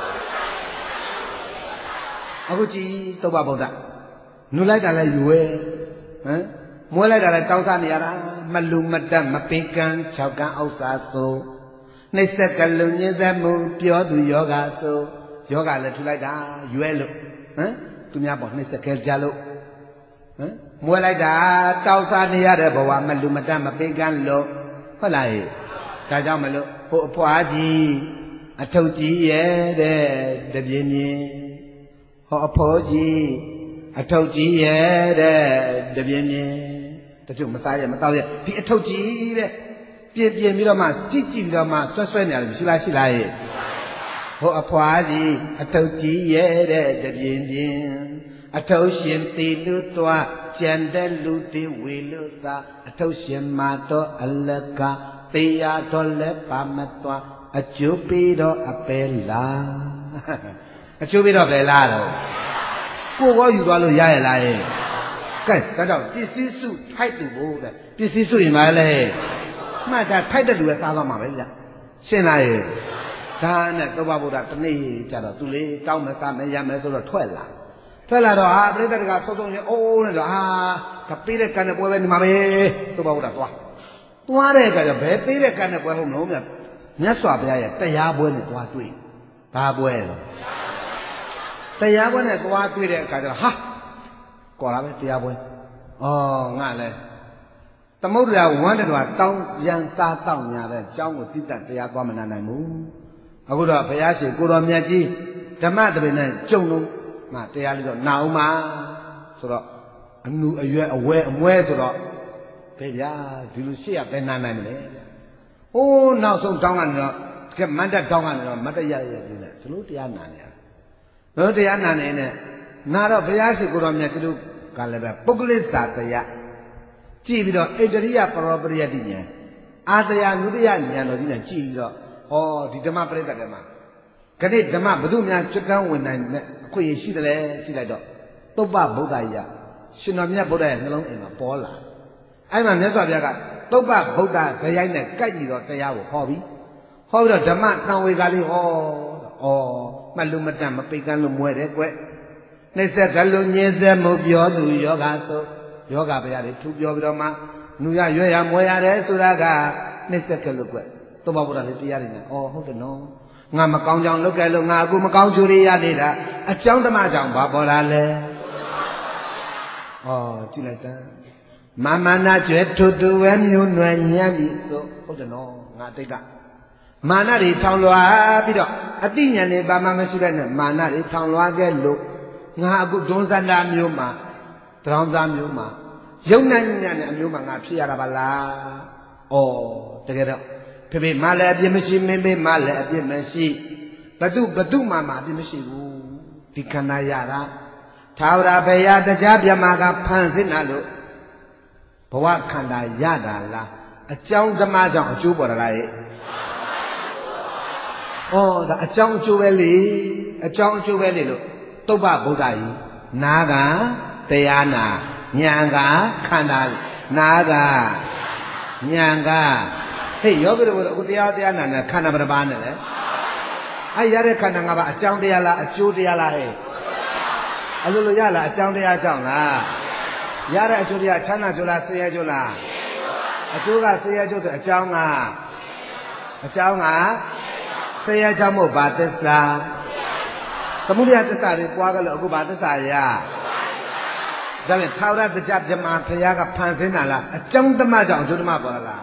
အခုကြည့်သုဘဗုဒ္ဓနုလိုက်တာလဲယူရဲ့ဟမ်မွေးလိုက်တာလဲတောင်းစားနေရတာမလူမတက်မပေးကန်း၆ကန်းဥစ္စာဆိုနှိစ္စကလုံညင်းသက်မှုပြောသူယောဂဆိုယောဂလည်းထူလိုက်တာရွဲလို့ဟမ်သူများပေါ်နှိစ္စခဲကြလို့ဟမ်မွေးလိုက်တာတောင်းစားနေရတဲ့ဘဝမလူမတက်မပေးကန်းလို့ဟုတ်လားဟဲ့ဒါကြောင့်မလို့ဟိုအဖွားကြီးအထုပ်ကြီးရဲ့တဲ့တပြင်းပြင်းဟောအဖိုးကြီးအထုပ်ကြီးရဲ့တဲ့တပြင်းပြင်းတချို့မစားရမတော့ရဒီအထုပ်ကြီးတဲ့ပြင်းပြင်းပြီးတော့မှကြည့်ကြည့်ပြီးတော့မှဆွဲဆွဲနေတယ်ရှိလားရှိလားရဲ့ဟိုအဖွားကြီးအထုပ်ကြီးရဲ့တဲ့တပြင်းပြင်းအထုပ်ရှင်တီလူသွားကြံတဲ့လူတွေဝေလို့သာအထုပ်ရှင်မာတော့အလကတေရတော့လည်းပါမသွားအကျိုးပြီးတော့အပဲလားအကျိုးပြီးတော့ပဲလားတော့ကိုယ်ကောယူသွားလို့ရရလားဟဲ့ကဲဒါကြောင့်ပစ္စည်းစုထိုက်သူဘို့တဲ့ပစ္စည်းစုရင်ပါလေမှတ်တာထိုက်တဲ့လူပဲစားသွားမှာပဲဗျရှင်းလားဟဲ့ဒါနဲ့သုဘဗုဒ္ဓတနေ့ကျတော့သူလေးတောင်းမယ်စားမယ်ရမယ်ဆိုတော့ထွက်လာထွက်လာတော့ဟာပြိတ္တကသုံးသုံးချင်းအိုးနဲ့တော့ဟာဒါပေးတဲ့ကံနဲ့ပွဲပဲနေမှာပဲသုဘဗုဒ္ဓသွားသွားတဲ့အခါကျဘယ်ပေးတဲ့ကံနဲ့ပွဲဟုတ်မလို့မြတ်မြတ်စွာဘုရားရဲ့တရားပွဲနဲ့သွားတွေ့ဘာပွဲလဲတရားပွဲနဲ့သွားတွေ့တဲ့အခါကျတော့ဟာကော်လာပဲတရားပွဲဩငါလဲသမုဒ္ဒရာဝမ်းတော်တောင်းပြန်စားတောင်းညာတဲ့အကြောင်းကိုသိတတ်တရားသွားမနာနိုင်ဘူးအခုတော့ဘုရားရှင်ကိုတော်မြတ်ကြီးဓမ္မတပင်နဲ့ကြုံလို့ငါတရားလေးတော့နာအောင်ပါဆိုတော့အနုအရွယ်အဝဲအမွဲဆိုတော့ဘယ်ဗျာဒီလိုရှေ့ကဘယ်နာနိုင်မလဲဗျဟိုးနောက်ဆုံးတောင်းကနေတော့ကဲမတ်တက်တောင်းကနေတော့မတ်တက်ရရပြင်းတယ်ဒီလိုတရားနာနေရဘယ်တရားနာနေနဲ့နာတော့ဘုရားရှိခိုးတော်မြတ်တို့ကလည်းပဲပုဂ္ဂလိစာတရားကြည့်ပြီးတော့ဣတရိယပရောပရိယတိဉာဏ်အာတယနုတယဉာဏ်တော်ကြီးနဲ့ကြည့်ပြီးတော့ဟောဒီဓမ္မပရိသတ်ထဲမှာခဏဓမ္မဘု து များကျွတ်တန်းဝင်နိုင်တဲ့အခွင့်အရေးရှိတယ်လေရှိလိုက်တော့သုဘဗုဒ္ဓကြီးရှင်တော်မြတ်ဗုဒ္ဓရဲ့နှလုံးအိမ်မှာပေါ်လာအဲ့မှာမြတ်စွာဘုရားကသုဘဗုဒ္ဓဇယိုင်းနဲ့ကြိုက်ပြီးတော့တရားကိုဟောပြီးဟောပြီးတော့ဓမ္မတန်ဝေကလေးဟောဩမှတ်လို့မတတ်မပိတ်ကန်းလို့မွဲတယ်ကွနှိစ္စကလုံးညင်းစဲမှုပြောသူယောဂဆိုယောဂဘုရားတွေသူပြောပြီးတော့မှနူရရွဲရမွဲရတယ်ဆိုတာကနှိစ္စကလို့ကွသုဘဗုဒ္ဓလေးတရားတွေနဲ့ဩဟုတ်တယ်နော်ငါမကောင်းကြောင်လုပ်ခဲ့လို့ငါအခုမကောင်းကျိုးတွေရနေတာအကြောင်းဓမ္မကြောင့်ဘာပေါ်လာလဲဩကြည့်လိုက်တာမမနာကျွဲထုတူဝဲမျိုးနွယ်ညံ့ပြီဆိုဟုတ်တယ်နော်ငါတိတ်ကမာနတွေထောင်လွှာပြီးတော့အတိညာဏ်တွေဘာမှမရှိတဲ့နဲ့မာနတွေထောင်လွှာခဲ့လို့ငါအခုဒွန်းစန္ဒာမျိုးမှာတရောင်းသားမျိုးမှာယုံနိုင်ညာနဲ့အမျိုးမှာငါဖြစ်ရတာပါလားဩတကယ်တော့ဘဖေဖေမလည်းအပြစ်မရှိမင်းဖေမလည်းအပြစ်မရှိဘဒုဘဒုမှမှအပြစ်မရှိဘူးဒီခန္ဓာရတာသာဝရဘယတရားပြမကဖန်ဆင်းတာလို့ဘဝခန္ဓာရတာလားအကြောင်းဓမ္မကြောင့်အကျိုးပေါ်တာလားရဲ့ဩဒါအကြောင်းအကျိုးပဲလေအကြောင်းအကျိုးပဲလေလို့တုပ္ပဗုဒ္ဓကြီးနာကတရားနာဉာဏ်ကခန္ဓာနာကဉာဏ်ကဟေ့ယောဂီတို့အခုတရားတရားနာနဲ့ခန္ဓာပရပါနဲ့လေအဲ့ရတဲ့ခန္ဓာငါးပါးအကြောင်းတရားလားအကျိုးတရားလားဟဲ့အလိုလိုရလားအကြောင်းတရားကြောင့်လားရတဲ့အကျိုးတရားချမ်းသာကြလားဆင်းရဲကြလားအကျိုးကဆင်းရဲကြဆိုအကြောင်းကအကြောင်းကဆင်းရဲကြောင့်မို့ဘာသစ္စာသမုဒယသစ္စာတွေပွားကြလို့အခုဘာသစ္စာရဒါပြန်သာဝရတရားပြမဖရာကဖန်ဆင်းတာလားအကြောင်းဓမ္မကြောင့်အကျိုးဓမ္မပေါ်လာ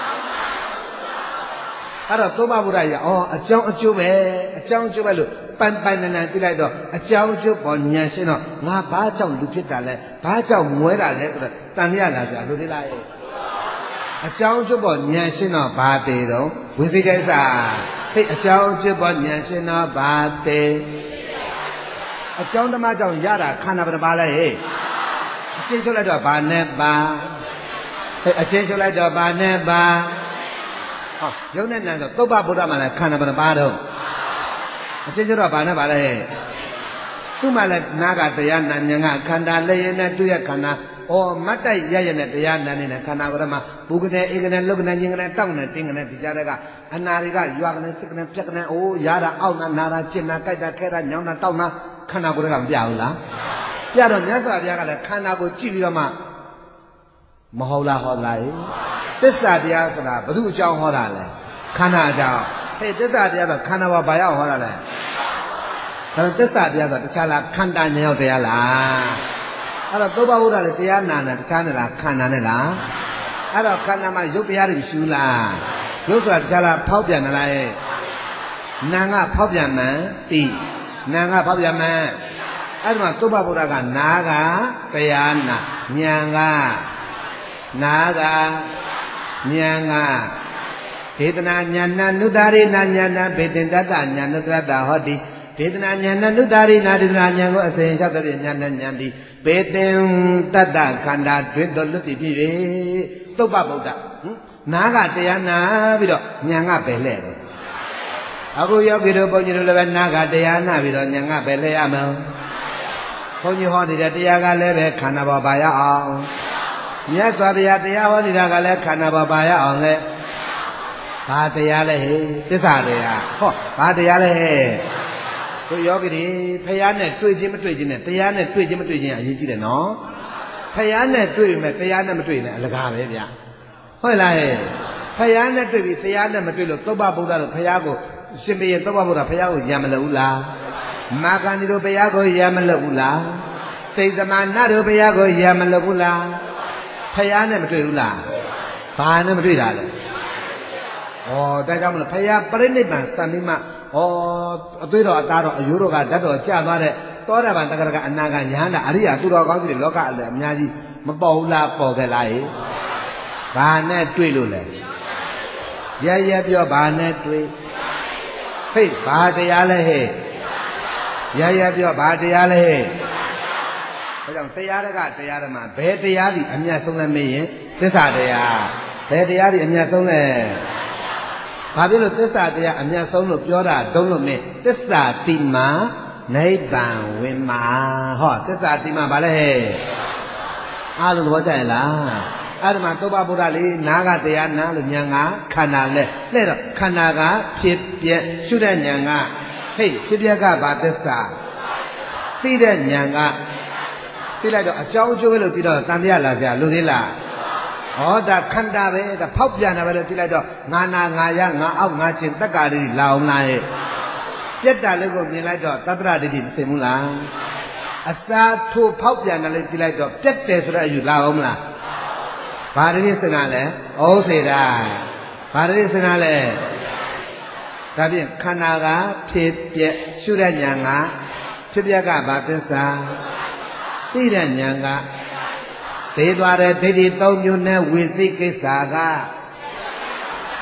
အဲ့တော့သောဘဗုဒ္ဓကြီးอ๋อအကြောင်းအကျိုးပဲအကြောင်းအကျိုးပဲလို့ပန်ပန်နန်နန်သိလိုက်တော့အကြောင်းအကျိုးပေါ်ဉာဏ်ရှင်းတော့ငါဘာကြောင့်လူဖြစ်တာလဲဘာကြောင့်မွဲတာလဲဆိုတော့တန်ရလာကြလို့ဒီလားရဲ့အကြောင်းအကျိုးပေါ်ဉာဏ်ရှင်းတော့ဘာတေတော့ဝိသိကိစ္စဟိတ်အကြောင်းအကျိုးပေါ်ဉာဏ်ရှင်းတော့ဘာတေအကြောင်းဓမ္မကြောင့်ရတာခန္ဓာပရပါလဲဟဲ့အချင်းချုပ်လိုက်တော့ဘာနဲ့ပါဟဲ့အချင်းချုပ်လိုက်တော့ဘာနဲ့ပါဟောယုံနဲ့နံဆိုသုပ္ပဗုဒ္ဓမှာလည်းခန္ဓာပရပါတော့အချင်းချုပ်တော့ဘာနဲ့ပါလဲဟဲ့သူ့မှာလည်းနာကတရားနာဉာဏ်ကခန္ဓာလည်းရနဲ့သူ့ရဲ့ခန္ဓာဩမတ်တိုက်ရရနဲ့တရားနာနေတဲ့ခန္ဓာကိုယ်မှာဘုကတဲ့ဧကနဲ့လုကနဲ့ညင်ကနဲ့တောက်နဲ့တင်းကနဲ့ဒီကြားတဲ့ကအနာတွေကရွာကနဲ့စစ်ကနဲ့ပြက်ကနဲ့အိုးရတာအောက်နာနာတာကျင်နာကြိုက်တာခဲတာညောင်းတာတောက်နာခန္ဓာကိုယ်ကမပြဘူးလားပြတော့မြတ်စွာဘုရားကလည်းခန္ဓာကိုကြည့်ပြီးတော့မှမဟုတ်လားဟောလားသစ္စာတရားဆိုတာဘု து အကြောင်းဟောတာလဲခန္ဓာအကြောင်းဟဲ့သစ္စာတရားဆိုခန္ဓာဘာဘာရောက်ဟောတာလဲဒါသစ္စာတရားဆိုတခြားလားခန္ဓာဉာဏ်ရောက်တရားလားအဲ့တော့သုဘဗုဒ္ဓလည်းတရားနာတယ်တခြားနဲ့လားခန္ဓာနဲ့လားအဲ့တော့ခန္ဓာမှာရုပ်တရားတွေရှုလားရုပ်ဆိုတာတခြားလားဖောက်ပြန်တယ်လားရဲ့နာငါဖောက်ပြန်မှန်တိနာငါဖောက်ပြန်မှန်အဲ့ဒီမှာသုဘဗုဒ္ဓကနာကတရားနာဉာဏ်ကနာကဉာဏ်ကဒေသနာဉာဏနုတာရိနာဉာဏဘေတင်တတ္တဉာဏုတ္တဟောတိဒေသနာဉာဏနုတာရိနာဒေသနာဉာဏ်ကိုအစဉ်လျှောက်တဲ့ဉာဏ်နဲ့ဉာဏ်ဒီဘေတင်တတ္တခန္ဓာတွင်တော်လွတ်တည်ပြီသုဘဗုဒ္ဓနာကတရားနာပြီးတော့ဉာဏ်ကပဲလဲတယ်အခုယောဂီတို့ဘုန်းကြီးတို့လည်းပဲနာကတရားနာပြီးတော့ဉာဏ်ကပဲလဲရမယ်ဘုန်းကြီးဟောနေတဲ့တရားကလည်းပဲခန္ဓာပေါ်ပါရအောင်မြတ်စွာဘုရားတရားဟောနေတာကလည်းခန္ဓာပေါ်ပါရအောင်လေဘာတရားလဲဟဲ့သစ္စာတရားဟောဘာတရားလဲဟဲ့တို့ယောဂီတွေဖယားနဲ့တွေ့ချင်းမတွေ့ချင်းနဲ့တရားနဲ့တွေ့ချင်းမတွေ့ချင်းအရေးကြီးတယ်နော်ဖယားနဲ့တွေ့မယ်တရားနဲ့မတွေ့နဲ့အလကားပဲဗျဟုတ်လားဟဲ့ဖယားနဲ့တွေ့ပြီးတရားနဲ့မတွေ့လို့သုဘဗုဒ္ဓတို့ဖယားကိုရှင်ဘုရင်သုဘဗုဒ္ဓဖယားကိုရံမလို့ဘူးလားမာကန္ဒီတို့ဘုရားကိုရံမလို့ဘူးလားစိတ်သမဏတို့ဘုရားကိုရံမလို့ဘူးလားဖယားနဲ့မတွေ့ဘူးလားဘာနဲ့မတွေ့တာလဲဩဒါကြောင့်မလို့ဖယားပြိဋိဘံသံမိမဩအသွေးတော်အသားတော်အယိုးတော်ကဓာတ်တော်ကျသွားတဲ့သောတာပန်တက္ကရာကအနာကညာန္တာအရိယာသူတော်ကောင်းကြီးတွေလောကအလည်းအများကြီးမပေါ်ဘူးလားပေါ်ခဲ့လားဟေ့ဘာနဲ့တွေ့လို့လဲရရပြောဘာနဲ့တွေ့ဟေ့ဘာတရားလဲဟဲ့ရရပြောဘာတရားလဲဟဲ့ဒါကြောင့်တရားတကတရားဓမ္မဘယ်တရားဒီအမြတ်ဆုံးလဲမေးရင်သစ္စာတရားဘယ်တရားဒီအမြတ်ဆုံးလဲဘာဖြစ်လို့သစ္စာတရားအမြတ်ဆုံးလို့ပြောတာတုံးလို့မင်းသစ္စာတိမာနိဗ္ဗာန်ဝင်မှာဟောသစ္စာတိမာဘာလဲဟဲ့အားလုံးသဘောကျရဲ့လားအဲ့ဒီမှာသုဘဗုဒ္ဓလေးနာကတရားနာလို့ဉာဏ်ကခန္ဓာလဲလဲတော့ခန္ဓာကဖြစ်ပြရှုတဲ့ဉာဏ်ကဟေ့ဖြစ်ပြကဘာသစ္စာသိတဲ့ဉာဏ်ကသိလိုက်တော့အကြောင်းအကျိုးပဲလို့သိတော့တန်တရားလာကြလို့သေးလားဟောဒါခန္ဓာပဲဒါဖောက်ပြန်တာပဲလို့သိလိုက်တော့ငါနာငါရငါအောက်ငါချင်းတက္ကာရီလာအောင်လားရဲ့ပြက်တာလေးကိုမြင်လိုက်တော့သတ္တရဒိဋ္ဌိမသိဘူးလားအစာထိုးဖောက်ပြန်တယ်လို့သိလိုက်တော့ပြက်တယ်ဆိုတဲ့အယူလာအောင်မလားဘာဒိဋ္ဌိစနာလဲဩစေတာဘာဒိဋ္ဌိစနာလဲဒါဖြင့်ခန္ဓာကဖြစ်ပြက်ရှုတဲ့ဉာဏ်ကဖြစ်ပြကဘာသစ္စာသိတဲ့ဉာဏ်ကသေးသွားတဲ့ဒိဋ္ဌိသုံးမျိုးနဲ့ဝိသိကိစ္စက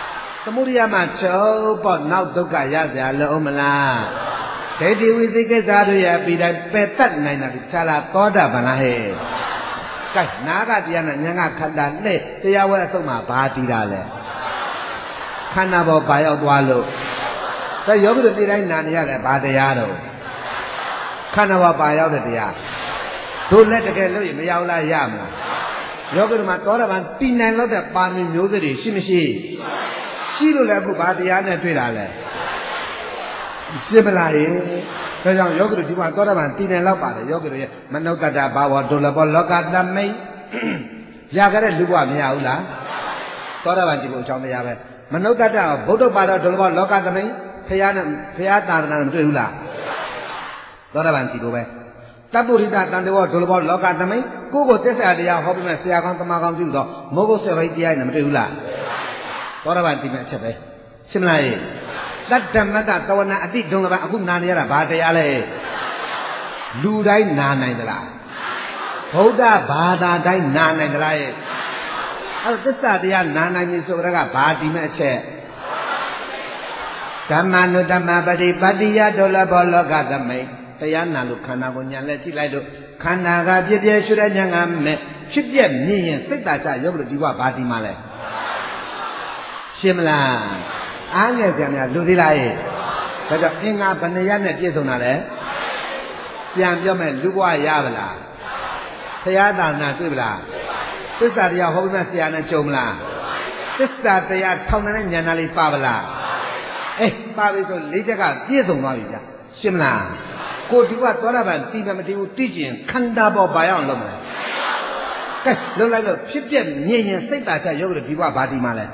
Samudia macho, but now Doka Yaza Lomala. Teddy with the Gazaria be the better nine of the Chala Toda Banahe. Naga Diana Yanga Kanda Le, the Yawa Soma Party Dale. Kanabo Bayawalo. The Yoga did I Nanya Badayado. Kanava Bayaw the Dia. Don't let the girl Yaula Yama. Yoga Matora and Tina Lotta Palmi Yogari, Shimishi. She will have go Badiana Pidale. Similarly, the young Yoga Matora and Tina Lapa, Yoga Manota Bawa Dolabo Loka Dame. Yagare Lua Miaula. Toravanti Chomia. Manota Bodo Bada Dolabo Loka Dame. Piana Piata Dula. Toravanti Dube. Taburita and the word Dolabo Loka Dame. Google this idea, hoping that they are going to Magam Judo, Mogo Serratia and Dula. Toravanti Machabe. Similarly, that Damata Tawana Adi Donava Agunania Badayale Ludai Nana. Hoda Bada Dai Nana. How this idea Nana is over a party match. Tamanu Damabadi Badia Dolabolo Gadame, Tayana Lucana Gunyaleti Lido, Kanaga Dia Shuranyangame, Shipia Nian, Sitata Yoga Diva Badi Male. Shimla, Angazania Ludilae, but the Inga Panayana Piezonale, Yam Yomen Lugua Yavala, Tayada Natubla, Sistaria Homasiana Chomla, Sistaria Tonan Yanali Pavla. Eh, Paviso Lijaga, Piezonavia, Shimla, Kotiva Toravan, Tivamatu teaching, Kandabo Bayon Loma. Look like a Shipjam, Nian, Sitata Yoga Diva Badi Male.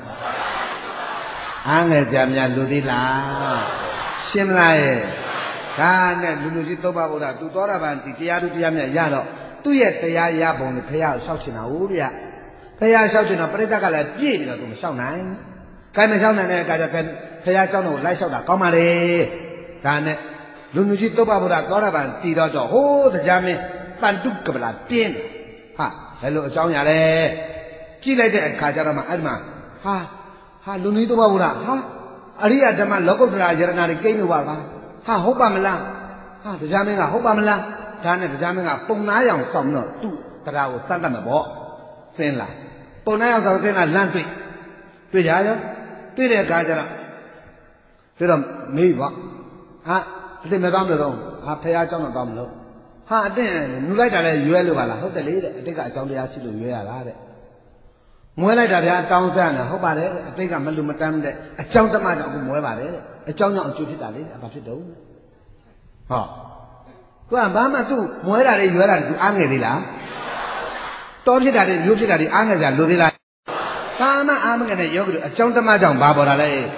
Ange Jamia Ludila, Shimla, Kana Luluzitoba, Tutoravan, Tiaru Jamia Yano, two years they are Yabon, the Paya Shouchina Uria, Paya Shouchina Predacala, Pia to Shao Nine. Kamisana Gadakan. Paya Jono, Lysota, Comare, Dane, Lunujito Babura, Goravan, Tido, oh, the Jami, Pandukabla, Tin. Ha, hello, John Yale, Chile and Kajarama Alma, ha, ha, Lunito Babura, ha, Aria Dama, Loco Drajanari, Kenuava, ha, Hopamela, ha, the Jamina, Hopamela, Dane, the Jamina, Ponayang, some no, two, that I was Santa Mabo, Senla, Ponayang, Atlantic, Pijaya, Pide Gajara. Me, what? Ah, the Madame de Rome, a pay out on a domino. Ha, then, you like that you are hope the lady, I think I told the Asilu, you are it. More like that, down there, I hope about it, I think I'm a little madame, a chunk of my dog, more about it, a chunk of Judy Dali, about it, though. Ha. Well, Mamma, too, more than you are to Angela. Told you that you did at the Angela, Ludila. Sama, I'm going to yoga, a chunk of my dog, Barbara.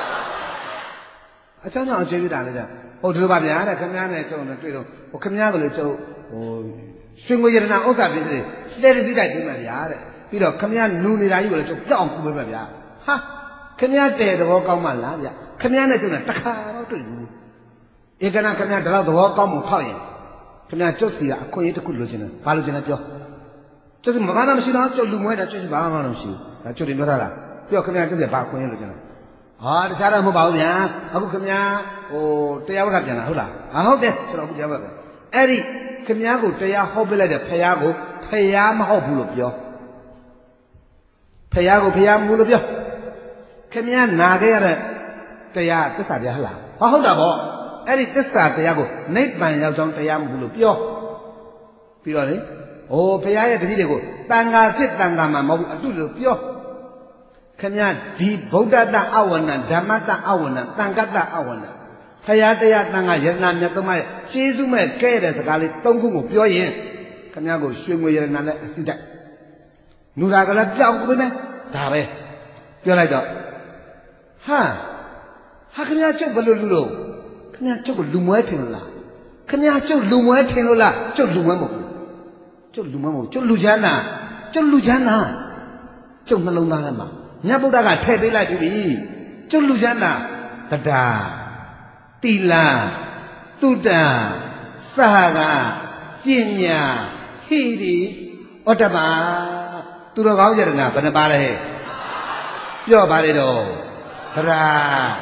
I don't know how to do that. Oh, do about the other command on the trail, or Kamiago, so swing with your now, Oka business. Let it be that in the other. You know, Kamian Nuni, I will to down to the Ha! Kamiate the walk on my land. Kamiana to the Taka to you. You cannot come out the walk on Mokoyan. Kamia Josia, acquainted to Kulujina, Palujina Jo. Just Madame Shina, Lumway, just Bama, she, actually, Norala. You come out to the back when Ah, the Sarah Mobile, Abukamia, or Tayavana, Hula. I hope that's what I'm going Eddie, Kamiago, Taya, Hobile, the Payago, Payam Hobulopio. Payago, Payam Mulopio. Kamian Nagare, Taya, Tessadia. Hold up, Eddie Tessa, Tayago, Nate Ban Yao Tayam Bulopio. Purely? Oh, Paya, the video. Tanga, sit, Tanga, Mobulopio. Kanya di Buddha da awana, Dhammata awana, Tangata awana. Hayataya Tanga Yana Yatomai, Chizume, Kere, Gali, Tongu, Pioyen. Kanya go swim with your Nana Sida. Nuragala Jaukume, Tare. You're like that. Ha! How can you choke Balulu? Can you choke Lumuetinola? Can you choke Lumuetinola? Choke Lumamo. Choke Lumamo, Choke Lujana, Choke Lujana, Choke Malonama. Nabudaga Teddy like to be Chulujana, Tada, Tila, Tuda, Sahaga, Jinya, Hidi, Otama, Turavajarna, Panabale, your body. Tara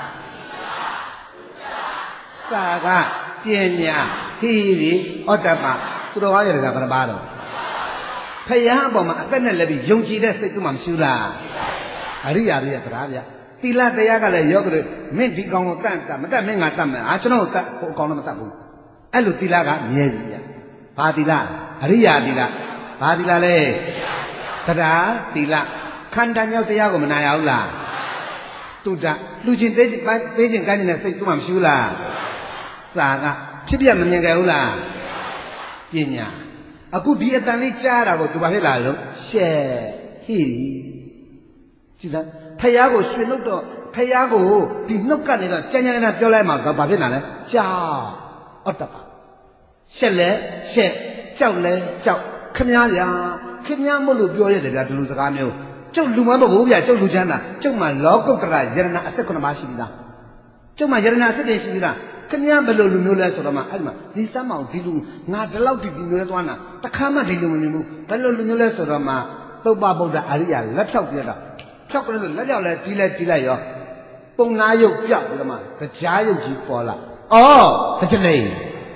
Saga Pienya Hiri Otama Turawaya Barabado Payaboma Atanelebi Yonji Sekumam Sula Aria Ria Travia Tila Tayagala Yogre Menti Gongotanta Matamengatame Achano Konomatabu Alutilaga Nievia Padila Aria Dila Padila Le Tada Tila Kandanya Tayago Manayaula Tuda Lujin Beijing Ganina Sekumam Sula Saga Chibia Managaula Pinya Aku dia tani cara go tu bahai lalu share hi Cila Payago swinu to Payago di nuka ni to Canya na jolai ma go bahai nale Ciao Otapa Share le share Ciao le ciao Kenya ya Kenya mulu biaya dia dulu sekarang yo Ciao luma bagu biar ciao lujana Ciao ma logo kera jerna asal kena masih bila Ciao ma jerna asal desi bila Kenya belum nula sorama alma di sama dilu ngadalau di nula tuana takama dilu menimu belum nula sorama toba boda aria lapsau dia dah cok le lapsau le tila tila yo pong ngayuk piak tu sama terjayuk ji pola oh terjelai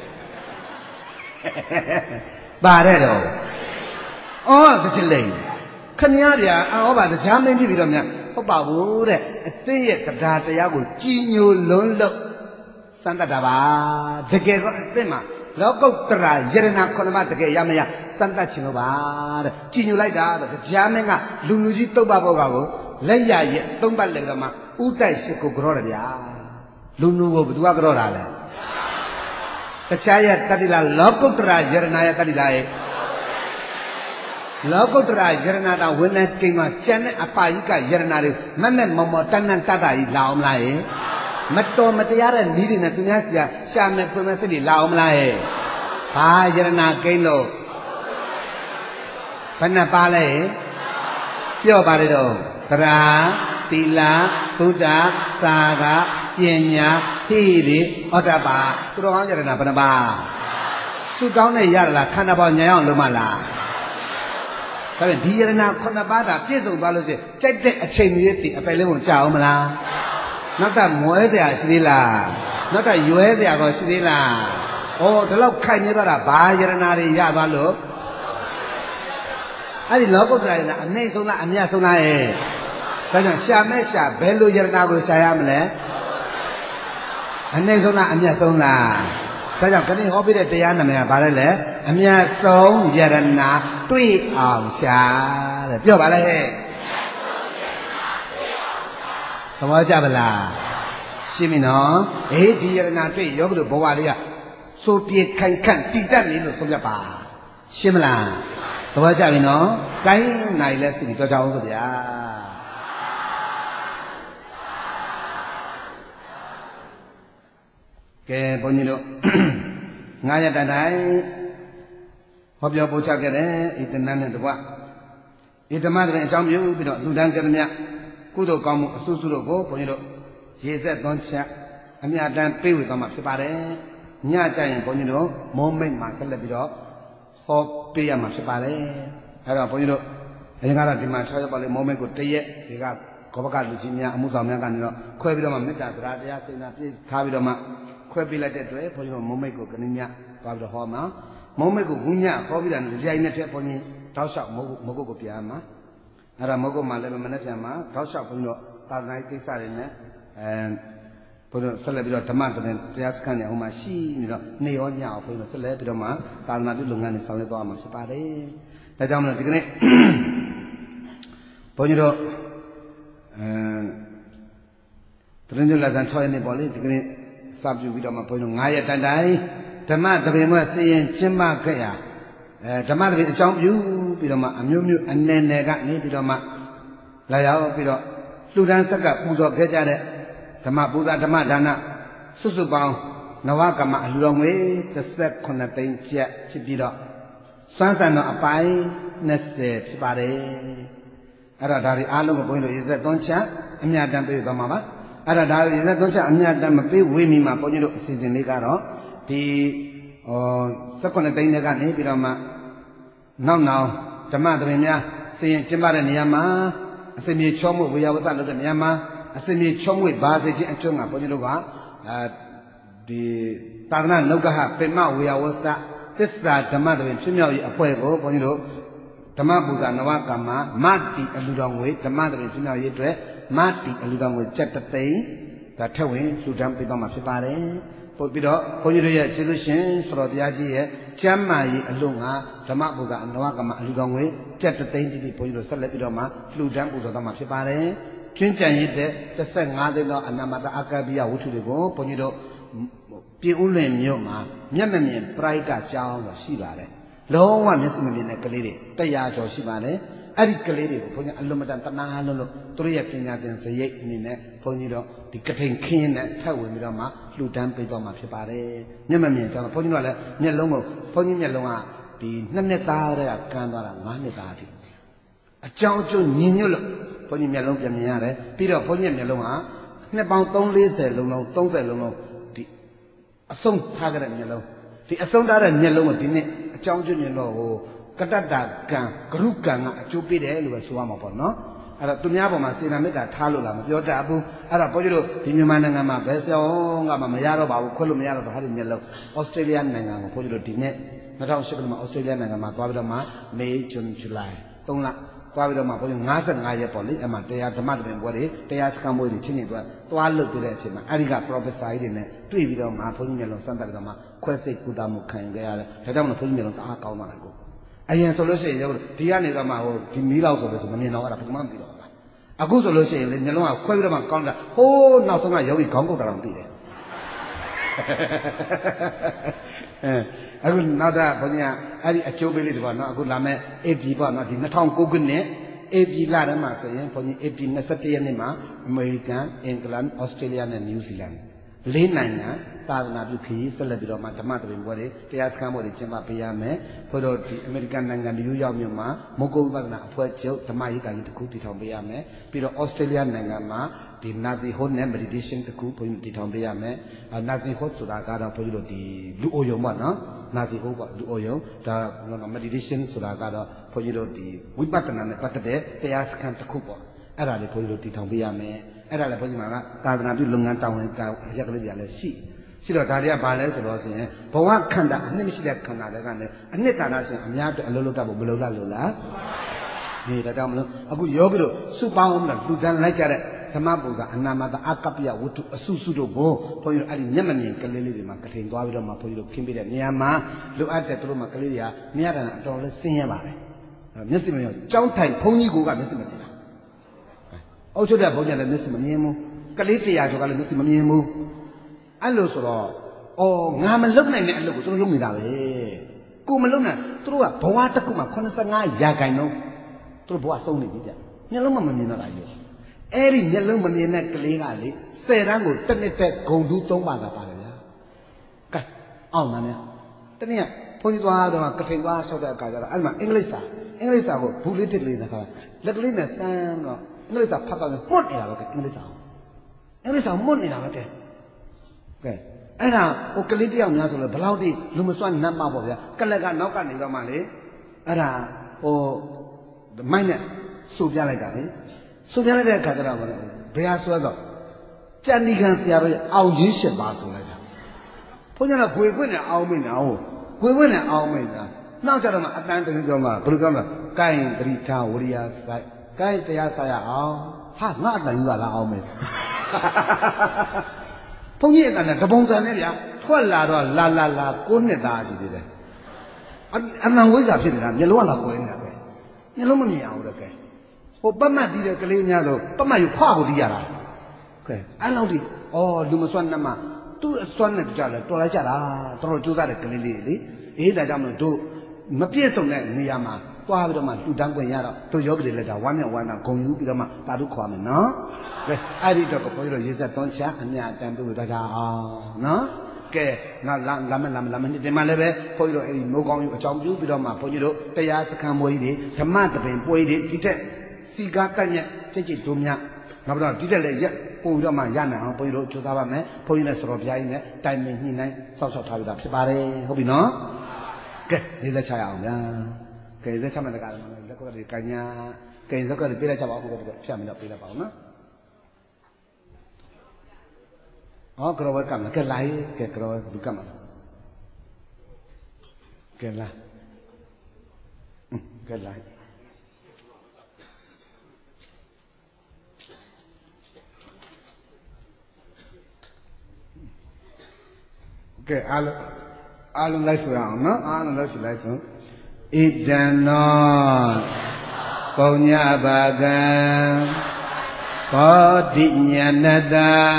bare do oh terjelai Kenya dia oh bah terjamin di bidangnya oh bahu deh itu ya kerja saya aku cinyu lolo Santa Dava, the gay tema, local tra, Yerena Conama, the gay Yamaya, Santa Chinova, Chinu like that, the Jamanga, Lunujito Babo, Leia, Tomba Legama, Uta Shiko Groria, Lunu of Duagrora. The Chaya Tadila, local tra, Yerenaya Tadilai, local tra, Yerenata, when I came a Chen, a Paika, Yerenari, Maman Momotan Tata, Laumlai. Mato matayara nidi na tunyasya siya me pumesili lao mlae pa yarana kailo panna pa le pyo pa le do tara tila buddha saga panya hiri otapa tu dong yarana panna pa su kaung ne yara la khanda paw nya yaung lo ma laဒါပေမဲ့ဒီယရနာခုနှစ်ပါးသာပြည့်စုံသွားလို့ရှိရင်ကြိုက်တဲ့အချိန်ကြီးတည်အပယ်လေးကိုကြာအောင်မလားနောက်တာမွဲเสียရှိသေးလားနောက်တာရွဲเสียကောရှိသေးလားဩဒီလောက်ခိုင်နေသွားတာဘာယရနာတွေရသွားလို့အဲ့ဒီလောကုတ္တရာယရနာအနှိမ့်ဆုံးလားအမြတ်ဆုံးလားရဲ့ဒါကြောင့်ရှာမဲ့ရှာဘယ်လိုယရနာကိုရှာရမလဲအနှိမ့်ဆုံးလားအမြတ်ဆုံးလားဒါကြောင့်ခဏဟောပြတဲ့တရားနာမည်ကဘာလဲလဲအမြတ်ဆုံးယရနာတွေ့အောင်ရှာတဲ့ပြောပါလေဟဲ့သဘောကျပါလားရှင်းပြီနော်အေးဒီယရနာတွေ့ယောဂလို့ဘဝလေးကစိုးပြေခိုင်ခန့်တည်တတ်နေလို့ဆုံးဖြတ်ပါရှင်းမလားသဘောကျပြီနော်ကိုင်းနိုင်လဲစီတော့ကြအောင်ဆိုဗျာကဲဘုန်းကြီးတို့ငါးရက်တိုင်တိုင်ဟောပြောပို့ချခဲ့တဲ့ဣတနနဲ့တကွဣတမတွေအကြောင်းပြုပြီးတော့လူတန်းကြတဲ့မြတ်ကုသိုလ်ကောင်းမှုအဆုစုတို့ကိုဘုန်းကြီးတို့ရေဆက်သွန်းချက်အမြတ်တမ်းပေးဝေသွားမှာဖြစ်ပါတယ်ညကြရင်ဘုန်းကြီးတို့မုံမိတ်မှာဆက်လက်ပြီးတော့ဟောပေးရမှာဖြစ်ပါတယ်အဲတော့ဘုန်းကြီးတို့အရင်ကတော့ဒီမှာ၆ရက်ပါလေမုံမိတ်ကိုတရက်ဒီကကောဘကလူကြီးများအမှုဆောင်များကနေတော့ခွဲပြီးတော့မှမေတ္တာသရတရားစေနာပြည့်ထားပြီးတော့မှခွဲပေးလိုက်တဲ့အတွက်ဘုန်းကြီးတို့မုံမိတ်ကိုကနေ့ညသွားပြီးတော့ဟောမှာမုံမိတ်ကိုဂုညဟောပြီးတာကြိုင်နဲ့ထက်ဘုန်းကြီးတောက်လျှောက်မုတ်မုတ်ကိုပြန်မှာအဲ့ဒါမုတ်ကိုမှလည်းမနေ့ပြန်မှာတောက်လျှောက်ဘုန်းကြီးတို့သာသနာ့ကိစ္စတွေနဲ့အဲဘုန်းကြီးဆက်လက်ပြီးတော့ဓမ္မတရင်တရားစခန်းနေအောင်မှရှိနေတော့နေရောညအောင်ဘုန်းကြီးတို့ဆက်လက်ပြီးတော့မှသာသနာ့ပြုလုပ်ငန်းတွေဆောင်ရွက်သွားမှာဖြစ်ပါတယ်ဒါကြောင့်မလို့ဒီကနေ့ဘုန်းကြီးတို့အဲတရင်ကျလက်ဆန်း၆ရက်နေ့ပေါ့လေဒီကနေ့စပြုပြီးတော့မှဘုန်းကြီးတို့၅ရက်တိုင်တိုင်ဓမ္မတပင်မဲ့သိရင်ကျင့်မခဲ့ရအဲဓမ္မတပင်အကြောင်းပြုပြီးတော့မှအမျိုးမျိုးအနေနဲ့ကနေပြီးတော့မှလာရောက်ပြီးတော့လှူဒန်းဆက်ကပူဇော်ခဲ့ကြတဲ့ဓမ္မပူဇာဓမ္မဒါနစုစုပေါင်းနဝကမအလှူတော်ငွေတစ်ဆက်ခုနှစ်သိန်းကျပ်ဖြစ်ပြီးတော့စွမ်းဆန်တော်အပိုင်းနှစ်ဆယ်ဖြစ်ပါတယ်အဲ့တော့ဒါတွေအားလုံးကိုဘုန်းကြီးတို့ရေဆက်သွန်းချအမြတ်တမ်းပေးသွားမှာပါအဲ့ဒါဒါရေဆက်သွန်းချအမြတ်တမ်းမပေးဝေးမီမှာဘုန်းကြီးတို့အစီအစဉ်လေးကတော့ဒီဟော၁၈သိန်းနဲ့ကနေပြီးတော့မှနောက်နောက်ဓမ္မသဘင်များစည်ရင်ကျင်းပတဲ့နေရာမှာအစီအမြေချောမှုဝေယဝသလုပ်တဲ့နေရာမှာအစမေချုံးဝေပါစေခြင်းအကျိုးငါဘုန်းကြီးတို့ကအဲဒီသာသနာနုက္ခပင်မဝေယဝသသစ္စာဓမ္မတွေဖြစ်မြောက်ရေးအဖွဲ့ကိုဘုန်းကြီးတို့ဓမ္မပူဇာနဝကမ္မမတိအလူတော်ငွေဓမ္မတွေဖြစ်မြောက်ရေးအတွက်မတိအလူတော်ငွေကျပ်တသိန်းဒါထက်ဝင်လှူဒန်းပေးသွားမှာဖြစ်ပါတယ်ပို့ပြီးတော့ဘုန်းကြီးတို့ရဲ့ကျေးဇူးရှင်ဆရာတရားကြီးရဲ့ကျမ်းမာရေးအလို့ငါဓမ္မပူဇာနဝကမ္မအလူတော်ငွေကျပ်တသိန်းတိတိဘုန်းကြီးတို့ဆက်လက်ပြီးတော့မှလှူဒန်းပူဇော်သွားမှာဖြစ်ပါတယ်ကျွင်းကြံရည်တဲ့တစ်ဆက်ငါးသိန်းသောအနာမတအကပိယဝတ္ထုတွေကိုဘုန်းကြီးတို့ပြည်ဦးလွင်မြို့မှာမျက်မမြင်ပရိဒကျောင်းတော့ရှိပါတယ်လုံးဝမျက်စိမမြင်တဲ့ကလေးတွေတရားကျော်ရှိပါတယ်အဲ့ဒီကလေးတွေကိုဘုန်းကြီးအလုံးမတန်တနာလုံးလို့သူတို့ရဲ့ပညာသင်စရိတ်အနေနဲ့ဘုန်းကြီးတို့ဒီကထိန်ခင်းနဲ့ထပ်ဝင်ပြီးတော့မှလှူဒန်းပေးသွားမှာဖြစ်ပါတယ်မျက်မမြင်ကျောင်းဘုန်းကြီးတို့ကလည်းမျက်လုံးကိုဘုန်းကြီးမျက်လုံးကဒီနှစ်နှစ်သားတဲ့ကကန်းသွားတာငါးနှစ်သားအထိအကြောင်းအကျိုးညီညွတ်လို့ဘုန်းကြီးမျက်လုံးပြန်မြင်ရတယ်ပြီးတော့ဘုန်းကြီးမျက်လုံးကနှစ်ပေါင်းသုံးလေးဆယ်လုံးလုံးသုံးဆယ်လုံးလုံးဒီအဆုံးထားကြတဲ့မျက်လုံးဒီအဆုံးထားတဲ့မျက်လုံးကိုဒီနေ့အကြောင်းကျမြင်တော့ဟိုကတ္တတာကံဂရုကံကအကျိုးပေးတယ်လို့ပဲဆိုရမှာပေါ့နော်အဲ့တော့သူများပေါ်မှာစေနာမေတ္တာထားလို့လားမပြောတတ်ဘူးအဲ့တော့ဘုန်းကြီးတို့ဒီမြန်မာနိုင်ငံမှာဘယ်ဆောင်ကမှမရတော့ပါဘူးခွင့်လို့မရတော့ဘူးဟာဒီမျက်လုံးဩစတြေးလျနိုင်ငံကိုဘုန်းကြီးတို့ဒီနေ့၂၀၀၈ခုနှစ်မှာဩစတြေးလျနိုင်ငံမှာသွားပြီးတော့မှမေဇွန်ဇူလိုင်သုံးလသွားပြီးတော့မှဘုန်းကြီး၅၅ရက်ပေါ့လေအဲ့မှာတရားဓမ္မတပင်ပွဲတွေတရားစခန်းပွဲတွေချင်းချင်းသွားသွားလုပ်ပြတဲ့အချိန်မှာအဲ့ဒီက professor ကြီးတွေနဲ့တွေ့ပြီးတော့မှဘုန်းကြီးမျက်လုံးစမ်းသပ်ပြီးတော့မှခွဲစိတ်ကုသမှုခံခဲ့ရတယ်ဒါကြောင့်မလို့ဘုန်းကြီးမျက်လုံးတအားကောင်းသွားတယ်ကိုအရင်ဆိုလို့ရှိရင်ဒီကနေတော့မှဟိုဒီမီးလောက်ဆိုလို့ဆိုမမြင်တော့အဲ့ဒါဘယ်မှမပြီးတော့ဘူးအခုဆိုလို့ရှိရင်လေမျက်လုံးကခွဲပြီးတော့မှကောင်းတာဟိုးနောက်ဆုံးကယောဂီခေါင်းကုတ်တာတော့ပြီးတယ်အဲအခုနောက်တော့ဘုန်းကြီးကအဲ့ဒီအကျိုးပေးလေးတွေပေါ့နော်အခုလာမဲ့အေပီပေါ့နော်ဒီ၂၀၀၉ခုနှစ်အေပီလထဲမှာဆိုရင်ဘုန်းကြီးအေပီ၂၁ရက်နေ့မှာအမေရိကန်အင်္ဂလန်ဩစတြေးလျနဲ့နယူးဇီလန်လေးနိုင်ငံသာသနာပြုခရီးဆက်လက်ပြီးတော့မှဓမ္မတပင်ပွဲတွေတရားစခန်းပွဲတွေကျင်းပပေးရမယ်ဘုရားဒီအမေရိကန်နိုင်ငံနယူးယောက်မြို့မှာမုဂ္ဂုဝိပဿနာအဖွဲ့ချုပ်ဓမ္မရေးကာကြီးတစ်ခုတည်ထောင်ပေးရမယ်ပြီးတော့ဩစတြေးလျနိုင်ငံမှာဒီနာဇီဟိုနဲ့ meditation တစ်ခုဘုန်းကြီးတည်ထောင်ပေးရမယ်နာဇီဟိုဆိုတာကတော့ဘုန်းကြီးတို့ဒီလူအိုယုံပေါ့နော်နာဇီဟိုပေါ့လူအိုယုံဒါ meditation ဆိုတာကတော့ဘုန်းကြီးတို့ဒီဝိပဿနာနဲ့ပတ်သက်တဲ့တရားစခန်းတစ်ခုပေါ့အဲ့ဒါလေးဘုန်းကြီးတို့တည်ထောင်ပေးရမယ်အဲ့ဒါလည်းဘုန်းကြီးမှာကသာသနာပြုလုပ်ငန်းတောင်းဝင်တာရက်ကလေးတွေကလည်းရှိရှိတော့ဒါတွေကဘာလဲဆိုတော့ဆိုရင်ဘဝခန္ဓာအနှစ်မရှိတဲ့ခန္ဓာတွေကလည်းအနှစ်သာရရှင်အများအတွက်အလုံးလုံးတတ်ဖို့မလုံလောက်လို့လားဒီဒါကြောင့်မလို့အခုယောဂီတို့စုပေါင်းအောင်လူတန်းလိုက်ကြတဲ့ဓမ္မပူဇာအနာမတအကပ္ပယဝတ္ထုအစုစုတို့ကိုဘုန်းကြီးတို့အဲ့ဒီမျက်မမြင်ကလေးလေးတွေမှာကထိန်သွားပြီးတော့မှဘုန်းကြီးတို့ခင်းပေးတဲ့နေရာမှာလိုအပ်တဲ့သူတို့မှာကလေးတွေကမြတ်တာအတော်လေးဆင်းရဲပါတယ်မျက်စိမမြင်ကြောင်းထိုင်ဘုန်းကြီးကမျက်စိမမြင်တာအုတ်ချုပ်တဲ့ဘုန်းကြီးလည်းမျက်စိမမြင်ဘူးကလေးတရားကျော်ကလည်းမျက်စိမမြင်ဘူးအဲ့လိုဆိုတော့အော်ငါမလုံနိုင်တဲ့အလုပ်ကိုသူတို့လုပ်နေတာပဲကိုမလုံနိုင်သူတို့ကဘဝတစ်ခုမှာeighty-fiveရာခိုင်နှုန်းသူတို့ဘဝဆုံးနေပြီဗျမျက်လုံးမမြင်တော့တာကြီးအဲ့ဒီမျက်လုံးမမြင်တဲ့ကလေးကလေဆယ်တန်းကိုတစ်နှစ်သက်ဂုံတူးသုံးပါတာပါတယ်ဗျာကဲအောင်နာနဲ့တနည်းဘုန်းကြီးသွားတော့ကထိန်သွားလျှောက်တဲ့အခါကျတော့အဲ့မှာအင်္ဂလိပ်စာအင်္ဂလိပ်စာကိုဘူးလေးတစ်လေးနဲ့ခါလက်ကလေးနဲ့စမ်းတော့အင်္ဂလိပ်စာဖတ်တော့မှုတ်နေတာပဲကအင်္ဂလိပ်စာအင်္ဂလိပ်စာမှုတ်နေတာပဲကဲကဲအဲ့ဒါဟိုကလေးတယောက်များဆိုလို့ဘယ်လောက်ထိလူမစွမ်းနတ်မပေါ့ဗျာကလက်ကနောက်ကနေတော့မှလေအဲ့ဒါဟိုမိုက်နဲ့စူပြလိုက်တာလေစူပြလိုက်တဲ့အခါကျတော့ဘယ်ဟာဆွဲတော့ကြံဒီကံဆရာတို့အောင်ရင်းရှစ်ပါဆိုလိုက်တာဘုန်းကြီးကဂွေခွင့်နဲ့အောင်မိနေတာဟုတ်ဂွေခွင့်နဲ့အောင်မိနေတာနောက်ကြတော့မှအတန်းတင်းပြောမှဘယ်လိုပြောမလဲကိုင်းပရိထာဝရိယစိုက်ကိုင်းတရားဆိုင်ရအောင်ဟာငါအတန်ယူလာအောင်မေဘုန်းကြီးအတန်နဲ့တပုံစံနဲ့ဗျာထွက်လာတော့လာလာလာကိုးနှစ်သားရှိသေးတယ်အနံဝိဇ္ဇာဖြစ်နေတာမျက်လုံးကလာကွယ်နေတာပဲမျက်လုံးမမြင်အောင်တော့ကဲဟိုပတ်မှတ်ပြီးတဲ့ကလေးများတော့ပတ်မှတ်ယူခွာဖို့တီးရတာကဲအဲ့လောက်ဒီဩလူမစွမ်းနှမသူ့အစွမ်းနဲ့ကြတယ်တော်လိုက်ကြတာတော်တော်ကြိုးစားတဲ့ကလေးလေးလေအေးဒါကြောင့်မလို့တို့မပြည့်စုံတဲ့နေရာမှာသွားပြီးတော့မှလူတန်းခွင့်ရတော့တို့ယောဂီတွေလည်းဒါဝမ်းမြောက်ဝမ်းသာဂုဏ်ယူပြီးတော့မှတာတို့ခေါ်မယ်နော်ကဲအဲ့ဒီတော့ကိုဘုန်းကြီးတို့ရေစက်သွန်းချအမြတ်တန်ပြုဒါကြအောင်နော်ကဲငါလာလာမလာမလာမနေ့ဒီမှာလည်းပဲဘုန်းကြီးတို့အဲ့ဒီမိုးကောင်းယူအကြောင်းပြုပြီးတော့မှဘုန်းကြီးတို့တရားစခန်းပွဲကြီးတွေဓမ္မတပင်ပွဲကြီးတွေဒီတက်စီကားကတ်ညက်ကြိတ်ကြိတ်တို့မြနောက်ပြီးတော့ဒီတက်လည်းရက်ပို့ပြီးတော့မှရနိုင်အောင်ဘုန်းကြီးတို့ကြိုးစားပါမယ်ဘုန်းကြီးနဲ့စတော်ဘုရားကြီးနဲ့တိုင်ပင်ညှိနှိုင်းစောင့်ရှောက်ထားပြီးသားဖြစ်ပါတယ်ဟုတ်ပြီနော်ကဲနေလက်ချရအောင်ဗျာကဲလက်ချမဲ့တကားလည်းလက်ကွက်တွေကညာကဲဇက်ကတွေပေးလိုက်ကြပါဦးဘုရားတို့ဖြတ်မလို့ပေးလိုက်ပါဦးနော်อ๋อกระวกรรมแกไหลแกกระวดูกรรมแกไหลแกไหลแกอาลอาลไล่สุအောင်နော်อาลไล่สุไล่สุဣဒံနောပုညဘာကံဘောဓိညာဏတ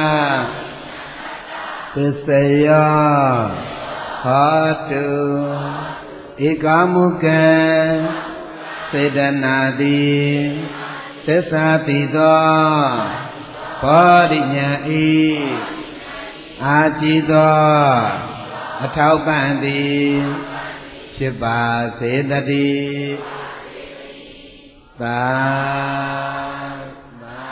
သစ္စယောဟောတုဧကမုကံစေတနာတိသစ္စာတိသောဘောဓိညာဤအာကြည်သောအထောက်ပံ့သည်ဖြစ်ပါစေတည်းသာသာ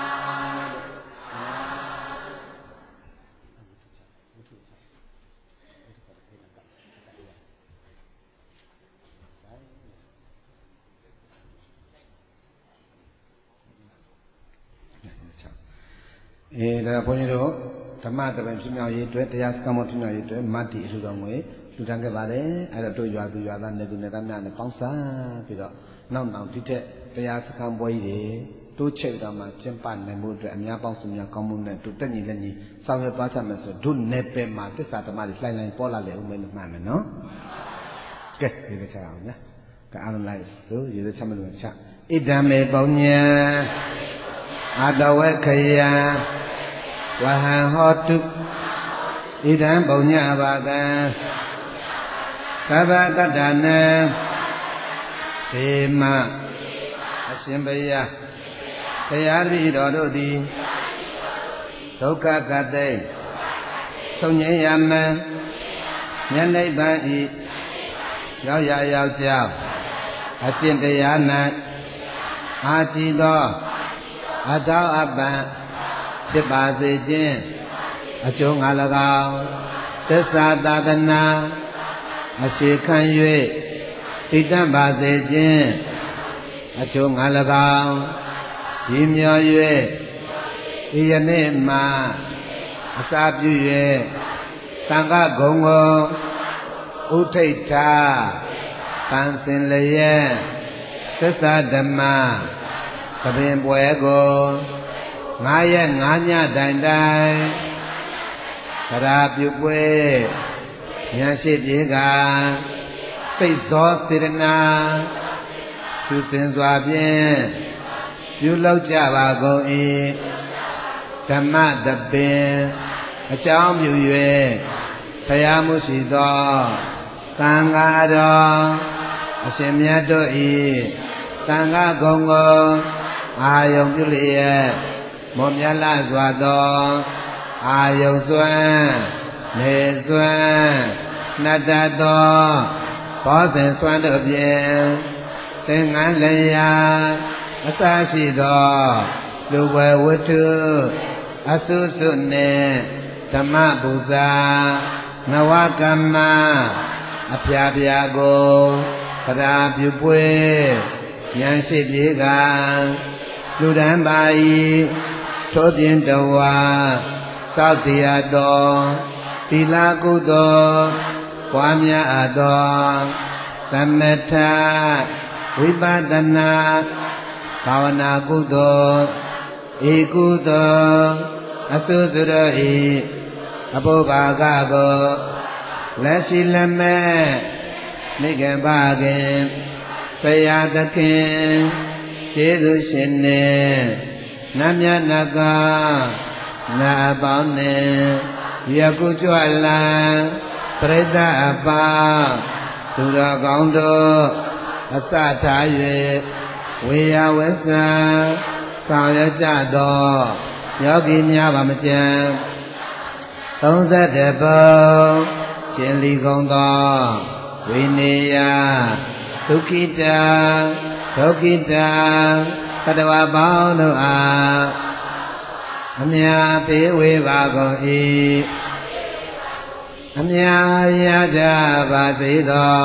အဲဒါဘုန်းကြီးတို့ဓမ္မတပံဖြစ်မြောက်ရေးအတွက်တရားစခန်းမဖြစ်မြောက်ရေးအတွက်မတ္တိအလှူတော်ငွေလှူဒန်းခဲ့ပါတယ်အဲ့တော့တို့ရွာသူရွာသားနေသူနေသားများနဲ့ပေါင်းစားပြီးတော့နောက်နောက်ဒီထက်တရားစခန်းပွဲကြီးတွေတိုးချဲ့တော့မှကျင်းပနိုင်မှုအတွက်အများပေါင်းစုများကောင်းမှုနဲ့တို့တက်ညီလက်ညီဆောင်ရွက်သွားချမယ်ဆိုတို့နယ်ပယ်မှာတစ္ဆာဓမ္မတွေလှိုင်းလှိုင်းပေါ်လာလေဦးမယ်လို့မှတ်မယ်နော်ကဲဒီလိုချအောင်ညာကအားလုံးလိုက်ဆိုရေစချမလို့ချဣဒံမေပုံညာအာတဝေခယံဝဟံဟောတုဣဒံပုံညဘာကံသဗ္ဗတတ္တနံဒေမအရှင်ဘုရားတရားတပည့်တော်တို့သည်ဒုက္ခကတိဆုံးငြိမ်းရမံဉာဏ်နိဗ္ဗာန်ဤရောက်ရရောက်ကြောင်းအကျင့်တရား၌အာကြည်သောအတောအပံဖြစ်ပါစေခြင်းအကျိုးငါ၎င်းသစ္စာသာသနာအရှိခံ၍တည်တတ်ပါစေခြင်းအကျိုးငါ၎င်းရည်မြော်၍ဒီယနေ့မှအစာပြု၍သံဃာဂုံကိုဥထိတ်ထားပန်းစင်လျက်သစ္စာဓမ္မသဘင်ပွဲကိုငါရဲ့ငါညတိုင်တိုင်သရာပြုပွဲဉာဏ်ရှိပြေကစိတ်သောစေတနာသူစင်စွာဖြင့်ပြုလုပ်ကြပါကုန်၏ဓမ္မတပင်အကြောင်းပြု၍ဖယားမှုရှိသောသံဃာတော်အရှင်မြတ်တို့၏သံဃာဂုဏ်ကိုအာယုံပြုလျက်မောမြတ်လာစွာသောအာယုံစွမ်းနေစွမ်းနှတ္တသောဘောဇဉ်စွမ်းတို့ဖြင့်သင်္ကန်းလျာအစရှိသောလူဝဲဝတ္ထုအဆုစုနှင့်ဓမ္မပူဇာနဝကမ္မအဖျားဖျားကိုပရာပြုပွေဉာဏ်ရှိပြေကလူတန်းပါ၏ထိုပြင်တဝါသောက်တရားတော်သီလကုသိုလ်ပွားများအပ်သောသမထဝိပဿနာဘာဝနာကုသိုလ်ဧကုသိုလ်အသုသရဤအဘုဘာကကိုလက်ရှိလက်မဲ့နိဂံပါခင်ဆရာသခင်ကျေးဇူးရှင်နဲ့နတ်မြတ်နတ်ကနာအပေါင်းနဲ့ယခုကြွလာပရိသတ်အပေါင်းသူတော်ကောင်းတို့အစထား၍ဝေယဝဆံဆောင်ရကြသောယောဂီများပါမကြံသုံးဆယ်တပုံရှင်လီကုန်သောဝိနည်းယဒုက္ခိတဒုက္ခိတသတ္တဝါပေါင်းတို့အားအမြာပေးဝေပါကုန်၏အမြာရကြပါစေသော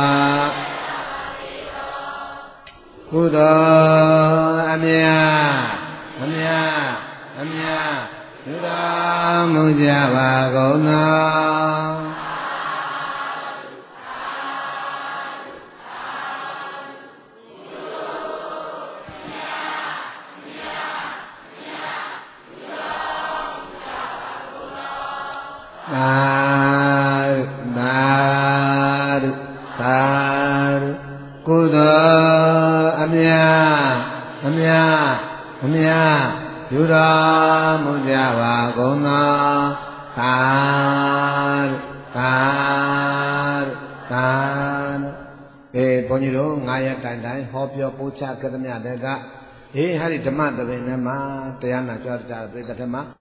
ကုသိုလ်အမြာအမြာအမြာရပြုတော်မူကြပါကုန်သောသာသာသာကုသိုလ်အမြတ်အမြတ်အမြတ်ပြုတော်မူကြပါကုန်သောသာသာသာအေးဘုန်းကြီးတို့ငါးရက်တိုင်တိုင်ဟောပြောပို့ချကြသမျှတည်းကအေးဟာဒီဓမ္မသဘင်ထဲမှာတရားနာကြွကြတဲ့ပြိတ္တထဲမှာ